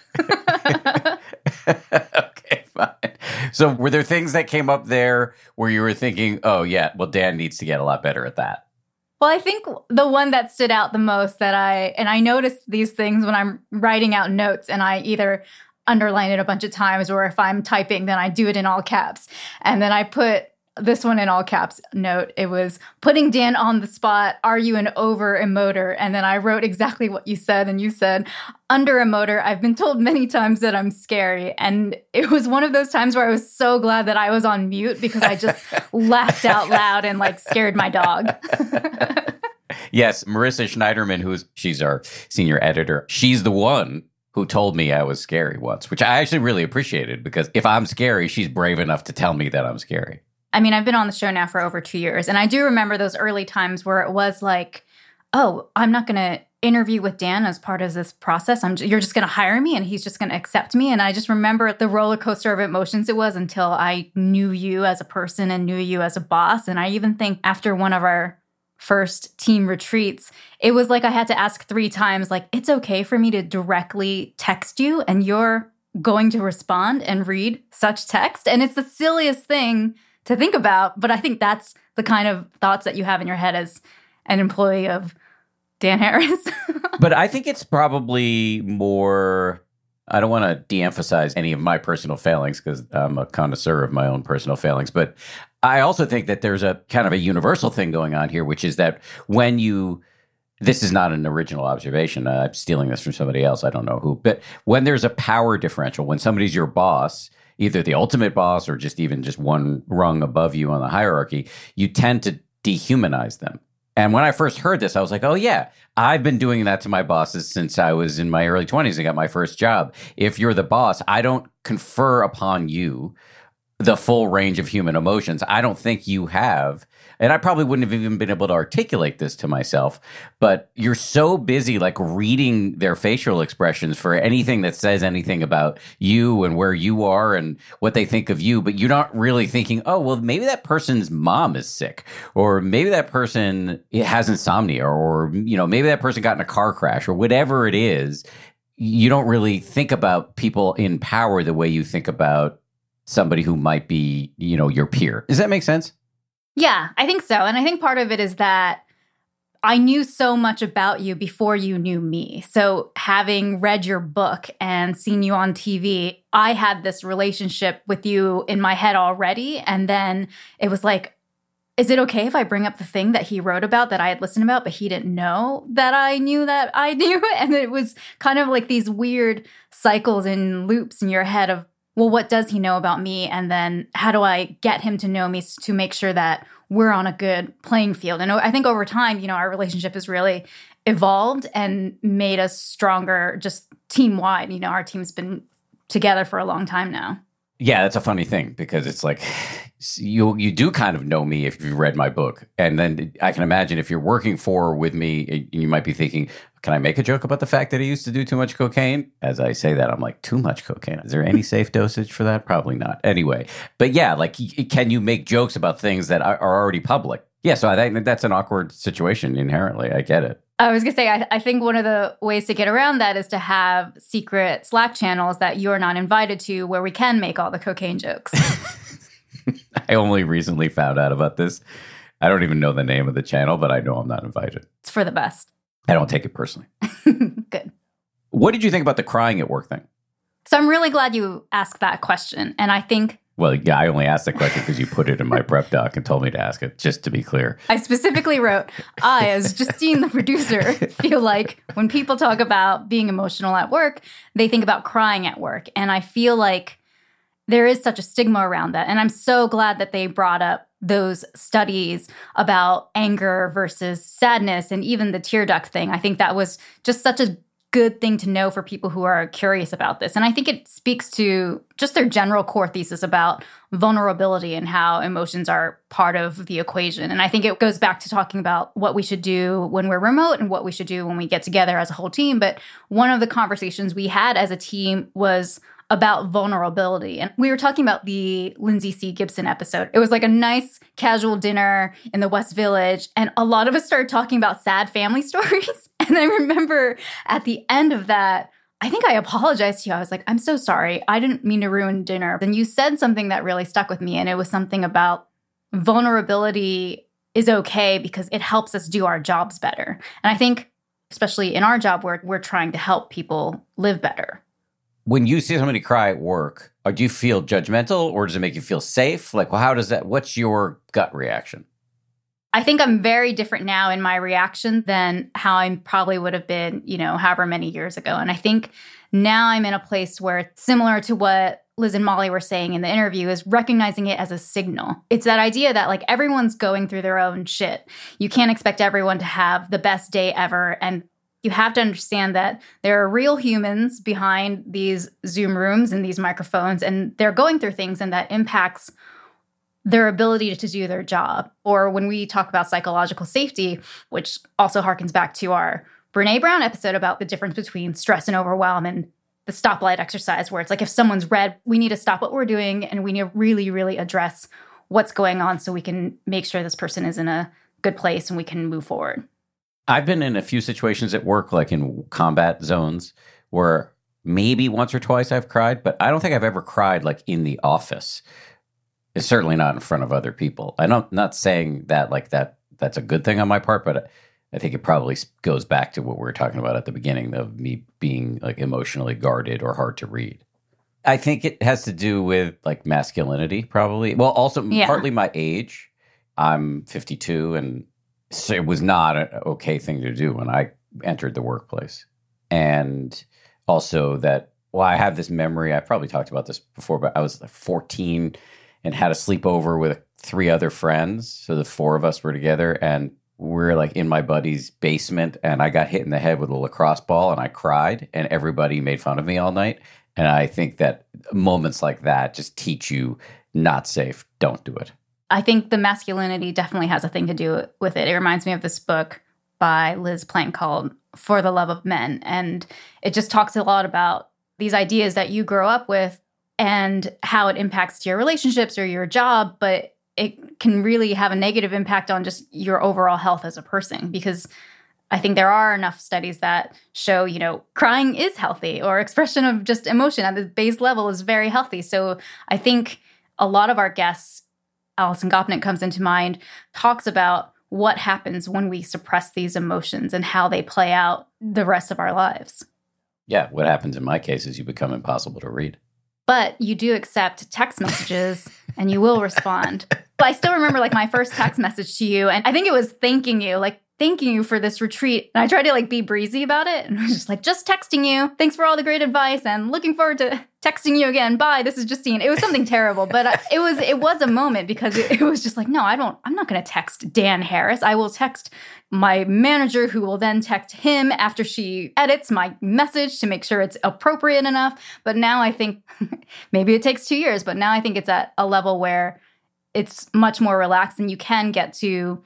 Okay, fine. So, were there things that came up there where you were thinking, "Oh, yeah, well, Dan needs to get a lot better at that"? Well, I think the one that stood out the most that I, and I noticed these things when I'm writing out notes and I either underline it a bunch of times or if I'm typing, then I do it in all caps. And then I put this one in all caps note. It was putting Dan on the spot. Are you an over emoter? And then I wrote exactly what you said. And you said, under emoter, I've been told many times that I'm scary. And it was one of those times where I was so glad that I was on mute because I just laughed out loud and like scared my dog. Yes, Marissa Schneiderman, who's she's our senior editor, she's the one who told me I was scary once, which I actually really appreciated because if I'm scary, she's brave enough to tell me that I'm scary. I mean, I've been on the show now for over two years, and I do remember those early times where it was like, oh, I'm not going to interview with Dan as part of this process. I'm, you're just going to hire me, and he's just going to accept me. And I just remember the roller coaster of emotions it was until I knew you as a person and knew you as a boss. And I even think after one of our first team retreats, it was like I had to ask three times, like, it's okay for me to directly text you, and you're going to respond and read such text. And it's the silliest thing to think about, but I think that's the kind of thoughts that you have in your head as an employee of Dan Harris. But I think it's probably more, I don't want to de-emphasize any of my personal failings because I'm a connoisseur of my own personal failings, but I also think that there's a kind of a universal thing going on here, which is that when you, this is not an original observation, uh, I'm stealing this from somebody else, I don't know who, but when there's a power differential, when somebody's your boss, either the ultimate boss or just even just one rung above you on the hierarchy, you tend to dehumanize them. And when I first heard this, I was like, oh, yeah, I've been doing that to my bosses since I was in my early twenties and got my first job. If you're the boss, I don't confer upon you the full range of human emotions. I don't think you have. And I probably wouldn't have even been able to articulate this to myself. But you're so busy like reading their facial expressions for anything that says anything about you and where you are and what they think of you. But you're not really thinking, oh, well, maybe that person's mom is sick. Or maybe that person has insomnia. Or, you know, maybe that person got in a car crash or whatever it is. You don't really think about people in power the way you think about somebody who might be, you know, your peer. Does that make sense? Yeah, I think so. And I think part of it is that I knew so much about you before you knew me. So having read your book and seen you on T V, I had this relationship with you in my head already. And then it was like, is it okay if I bring up the thing that he wrote about that I had listened about, but he didn't know that I knew that I knew? And it was kind of like these weird cycles and loops in your head of, well, what does he know about me? And then how do I get him to know me to make sure that we're on a good playing field? And I think over time, you know, our relationship has really evolved and made us stronger just team-wide. You know, our team's been together for a long time now. Yeah, that's a funny thing because it's like you you do kind of know me if you've read my book. And then I can imagine if you're working for with me, you might be thinking, can I make a joke about the fact that he used to do too much cocaine? As I say that, I'm like, too much cocaine. Is there any safe dosage for that? Probably not. Anyway, but yeah, like, can you make jokes about things that are already public? Yeah, so I think that's an awkward situation inherently. I get it. I was going to say, I, I think one of the ways to get around that is to have secret Slack channels that you're not invited to where we can make all the cocaine jokes. I only recently found out about this. I don't even know the name of the channel, but I know I'm not invited. It's for the best. I don't take it personally. Good. What did you think about the crying at work thing? So I'm really glad you asked that question. And I think... Well, yeah, I only asked the question because you put it in my prep doc and told me to ask it, just to be clear. I specifically wrote, I, as Justine, the producer, feel like when people talk about being emotional at work, they think about crying at work. And I feel like there is such a stigma around that. And I'm so glad that they brought up those studies about anger versus sadness and even the tear duct thing. I think that was just such a good thing to know for people who are curious about this. And I think it speaks to just their general core thesis about vulnerability and how emotions are part of the equation. And I think it goes back to talking about what we should do when we're remote and what we should do when we get together as a whole team. But one of the conversations we had as a team was about vulnerability. And we were talking about the Lindsay C. Gibson episode. It was like a nice casual dinner in the West Village. And a lot of us started talking about sad family stories. And I remember at the end of that, I think I apologized to you. I was like, I'm so sorry. I didn't mean to ruin dinner. And you said something that really stuck with me. And it was something about vulnerability is okay because it helps us do our jobs better. And I think, especially in our job work, we're trying to help people live better. When you see somebody cry at work, or do you feel judgmental or does it make you feel safe? Like, well, how does that, what's your gut reaction? I think I'm very different now in my reaction than how I probably would have been, you know, however many years ago. And I think now I'm in a place where it's similar to what Liz and Molly were saying in the interview, is recognizing it as a signal. It's that idea that like everyone's going through their own shit. You can't expect everyone to have the best day ever. And you have to understand that there are real humans behind these Zoom rooms and these microphones, and they're going through things, and that impacts their ability to do their job. Or when we talk about psychological safety, which also harkens back to our Brene Brown episode about the difference between stress and overwhelm and the stoplight exercise, where it's like if someone's red, we need to stop what we're doing and we need to really, really address what's going on so we can make sure this person is in a good place and we can move forward. I've been in a few situations at work, like in combat zones, where maybe once or twice I've cried, but I don't think I've ever cried like in the office. It's certainly not in front of other people. I'm not, not saying that like that that's a good thing on my part, but I think it probably goes back to what we were talking about at the beginning of me being like emotionally guarded or hard to read. I think it has to do with like masculinity, probably. Well, also yeah. partly my age. I'm fifty-two, and so it was not an okay thing to do when I entered the workplace. And also that, well, I have this memory, I've probably talked about this before, but I was like fourteen and had a sleepover with three other friends. So the four of us were together, and we're like in my buddy's basement, and I got hit in the head with a lacrosse ball and I cried, and everybody made fun of me all night. And I think that moments like that just teach you not safe. Don't do it. I think the masculinity definitely has a thing to do with it. It reminds me of this book by Liz Plank called For the Love of Men. And it just talks a lot about these ideas that you grow up with and how it impacts your relationships or your job, but it can really have a negative impact on just your overall health as a person. Because I think there are enough studies that show, you know, crying is healthy, or expression of just emotion at the base level is very healthy. So I think a lot of our guests, Alison Gopnik comes into mind, talks about what happens when we suppress these emotions and how they play out the rest of our lives. Yeah, what happens in my case is you become impossible to read. But you do accept text messages and you will respond. But I still remember like my first text message to you, and I think it was thanking you. Like thanking you for this retreat. And I tried to like be breezy about it. And I was just like, just texting you. Thanks for all the great advice and looking forward to texting you again. Bye. This is Justine. It was something terrible, but I, it was it was a moment because it, it was just like, no, I don't, I'm not going to text Dan Harris. I will text my manager who will then text him after she edits my message to make sure it's appropriate enough. But now I think maybe it takes two years, but now I think it's at a level where it's much more relaxed and you can get to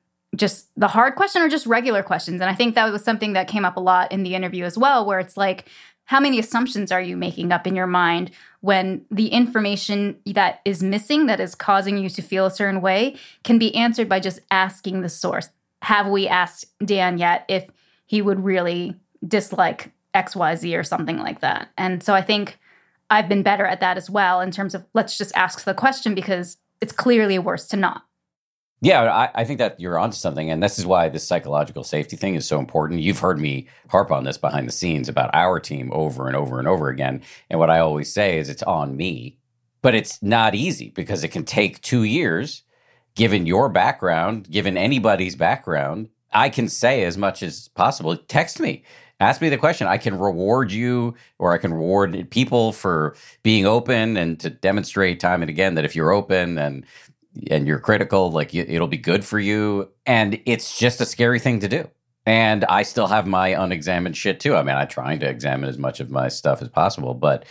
just the hard question or just regular questions. And I think that was something that came up a lot in the interview as well, where it's like, how many assumptions are you making up in your mind when the information that is missing, that is causing you to feel a certain way, can be answered by just asking the source? Have we asked Dan yet if he would really dislike X Y Z or something like that? And so I think I've been better at that as well in terms of let's just ask the question because it's clearly worse to not. Yeah, I, I think that you're onto something. And this is why this psychological safety thing is so important. You've heard me harp on this behind the scenes about our team over and over and over again. And what I always say is it's on me. But it's not easy because it can take two years, given your background, given anybody's background. I can say as much as possible. Text me. Ask me the question. I can reward you or I can reward people for being open and to demonstrate time and again that if you're open and and you're critical, like it'll be good for you. And it's just a scary thing to do. And I still have my unexamined shit too. I mean, I'm trying to examine as much of my stuff as possible, but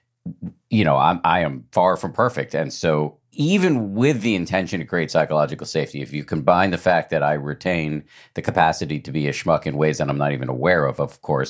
you know, I'm, I am far from perfect. And so even with the intention to create psychological safety, if you combine the fact that I retain the capacity to be a schmuck in ways that I'm not even aware of, of course,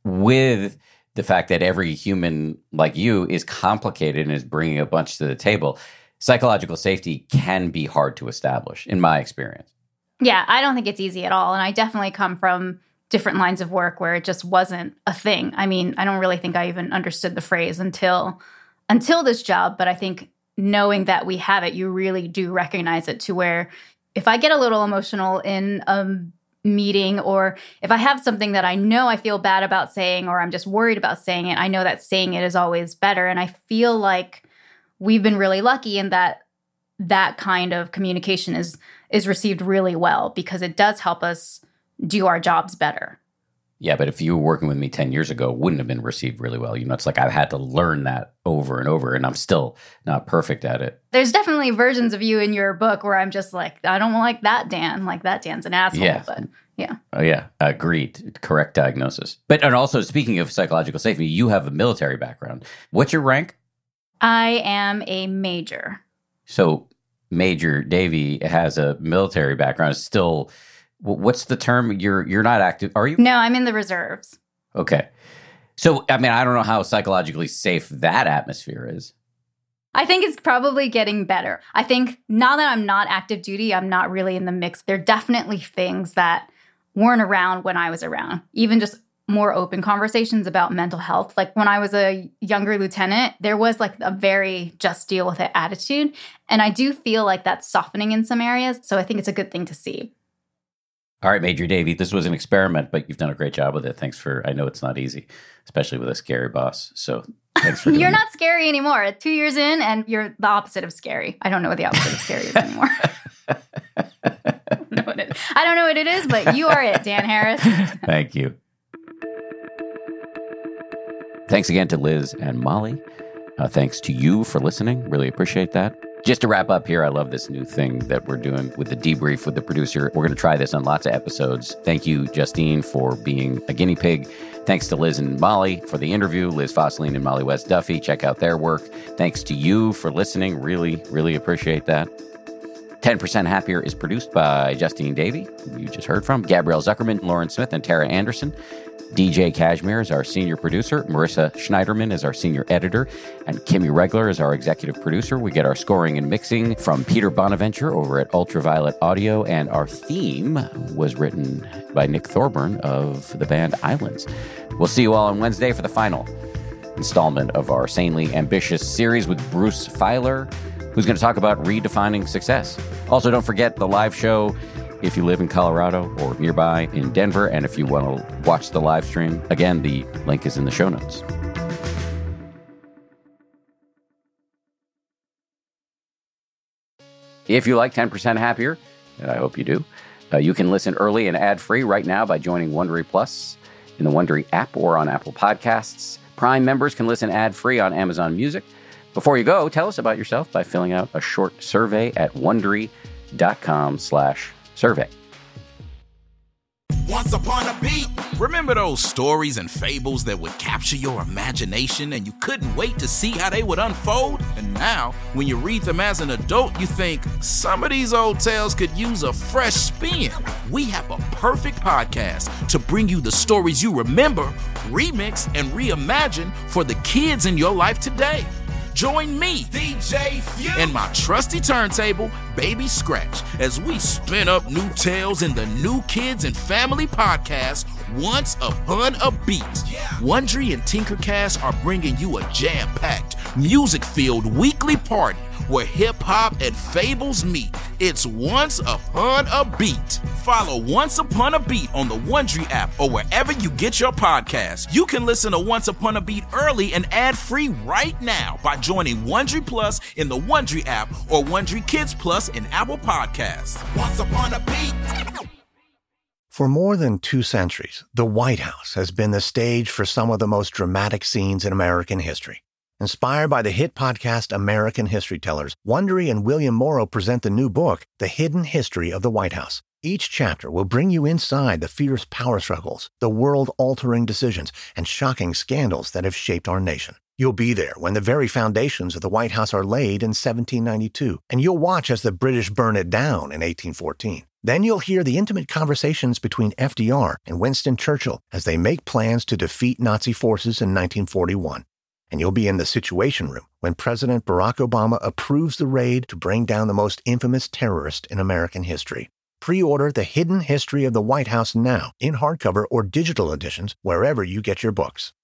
with the fact that every human like you is complicated and is bringing a bunch to the table, psychological safety can be hard to establish, in my experience. Yeah, I don't think it's easy at all. And I definitely come from different lines of work where it just wasn't a thing. I mean, I don't really think I even understood the phrase until until this job. But I think knowing that we have it, you really do recognize it to where if I get a little emotional in a meeting or if I have something that I know I feel bad about saying or I'm just worried about saying it, I know that saying it is always better. And I feel like we've been really lucky in that that kind of communication is is received really well because it does help us do our jobs better. Yeah, but if you were working with me ten years ago, it wouldn't have been received really well. You know, it's like I've had to learn that over and over, and I'm still not perfect at it. There's definitely versions of you in your book where I'm just like, I don't like that Dan. Like, that Dan's an asshole. Yeah. But yeah. Oh, yeah. Agreed. Correct diagnosis. But, and also, speaking of psychological safety, you have a military background. What's your rank? I am a major. So Major Davey has a military background. It's still, what's the term? You're you're not active, are you? No, I'm in the reserves. Okay. So, I mean, I don't know how psychologically safe that atmosphere is. I think it's probably getting better. I think now that I'm not active duty, I'm not really in the mix. There are definitely things that weren't around when I was around, even just more open conversations about mental health. Like when I was a younger lieutenant, there was like a very just deal with it attitude. And I do feel like that's softening in some areas. So I think it's a good thing to see. All right, Major Davey, this was an experiment, but you've done a great job with it. Thanks for, I know it's not easy, especially with a scary boss. So thanks for doing You're it. not scary anymore. Two years in and you're the opposite of scary. I don't know what the opposite of scary is anymore. I don't know what it is. I don't know what it is, but you are it, Dan Harris. Thank you. Thanks again to Liz and Molly. Uh, thanks to you for listening. Really appreciate that. Just to wrap up here, I love this new thing that we're doing with the debrief with the producer. We're going to try this on lots of episodes. Thank you, Justine, for being a guinea pig. Thanks to Liz and Molly for the interview. Liz Fosseline and Molly West Duffy. Check out their work. Thanks to you for listening. Really, really appreciate that. ten percent Happier is produced by Justine Davey, who you just heard from, Gabrielle Zuckerman, Lauren Smith, and Tara Anderson. D J Kashmir is our senior producer. Marissa Schneiderman is our senior editor. And Kimmy Regler is our executive producer. We get our scoring and mixing from Peter Bonaventure over at Ultraviolet Audio. And our theme was written by Nick Thorburn of the band Islands. We'll see you all on Wednesday for the final installment of our sanely ambitious series with Bruce Feiler, who's going to talk about redefining success. Also, don't forget the live show if you live in Colorado or nearby in Denver. And if you want to watch the live stream, again, the link is in the show notes. If you like ten percent Happier, and I hope you do, Uh, you can listen early and ad-free right now by joining Wondery Plus in the Wondery app or on Apple Podcasts. Prime members can listen ad-free on Amazon Music. Before you go, tell us about yourself by filling out a short survey at Wondery.com slash survey. Once upon a beat. Remember those stories and fables that would capture your imagination and you couldn't wait to see how they would unfold? And now, when you read them as an adult, you think, some of these old tales could use a fresh spin. We have a perfect podcast to bring you the stories you remember, remix, and reimagine for the kids in your life today. Join me, D J Few, and my trusty turntable, Baby Scratch, as we spin up new tales in the New Kids and Family podcast, Once Upon a Beat. Yeah. Wondery and Tinkercast are bringing you a jam-packed, music-filled weekly party where hip-hop and fables meet. It's Once Upon a Beat. Follow Once Upon a Beat on the Wondery app or wherever you get your podcasts. You can listen to Once Upon a Beat early and ad-free right now by joining Wondery Plus in the Wondery app or Wondery Kids Plus in Apple Podcasts. Once Upon a Beat. For more than two centuries, the White House has been the stage for some of the most dramatic scenes in American history. Inspired by the hit podcast American History Tellers, Wondery and William Morrow present the new book, The Hidden History of the White House. Each chapter will bring you inside the fierce power struggles, the world-altering decisions, and shocking scandals that have shaped our nation. You'll be there when the very foundations of the White House are laid in seventeen ninety-two, and you'll watch as the British burn it down in eighteen fourteen. Then you'll hear the intimate conversations between F D R and Winston Churchill as they make plans to defeat Nazi forces in nineteen forty-one. And you'll be in the Situation Room when President Barack Obama approves the raid to bring down the most infamous terrorist in American history. Pre-order The Hidden History of the White House now in hardcover or digital editions wherever you get your books.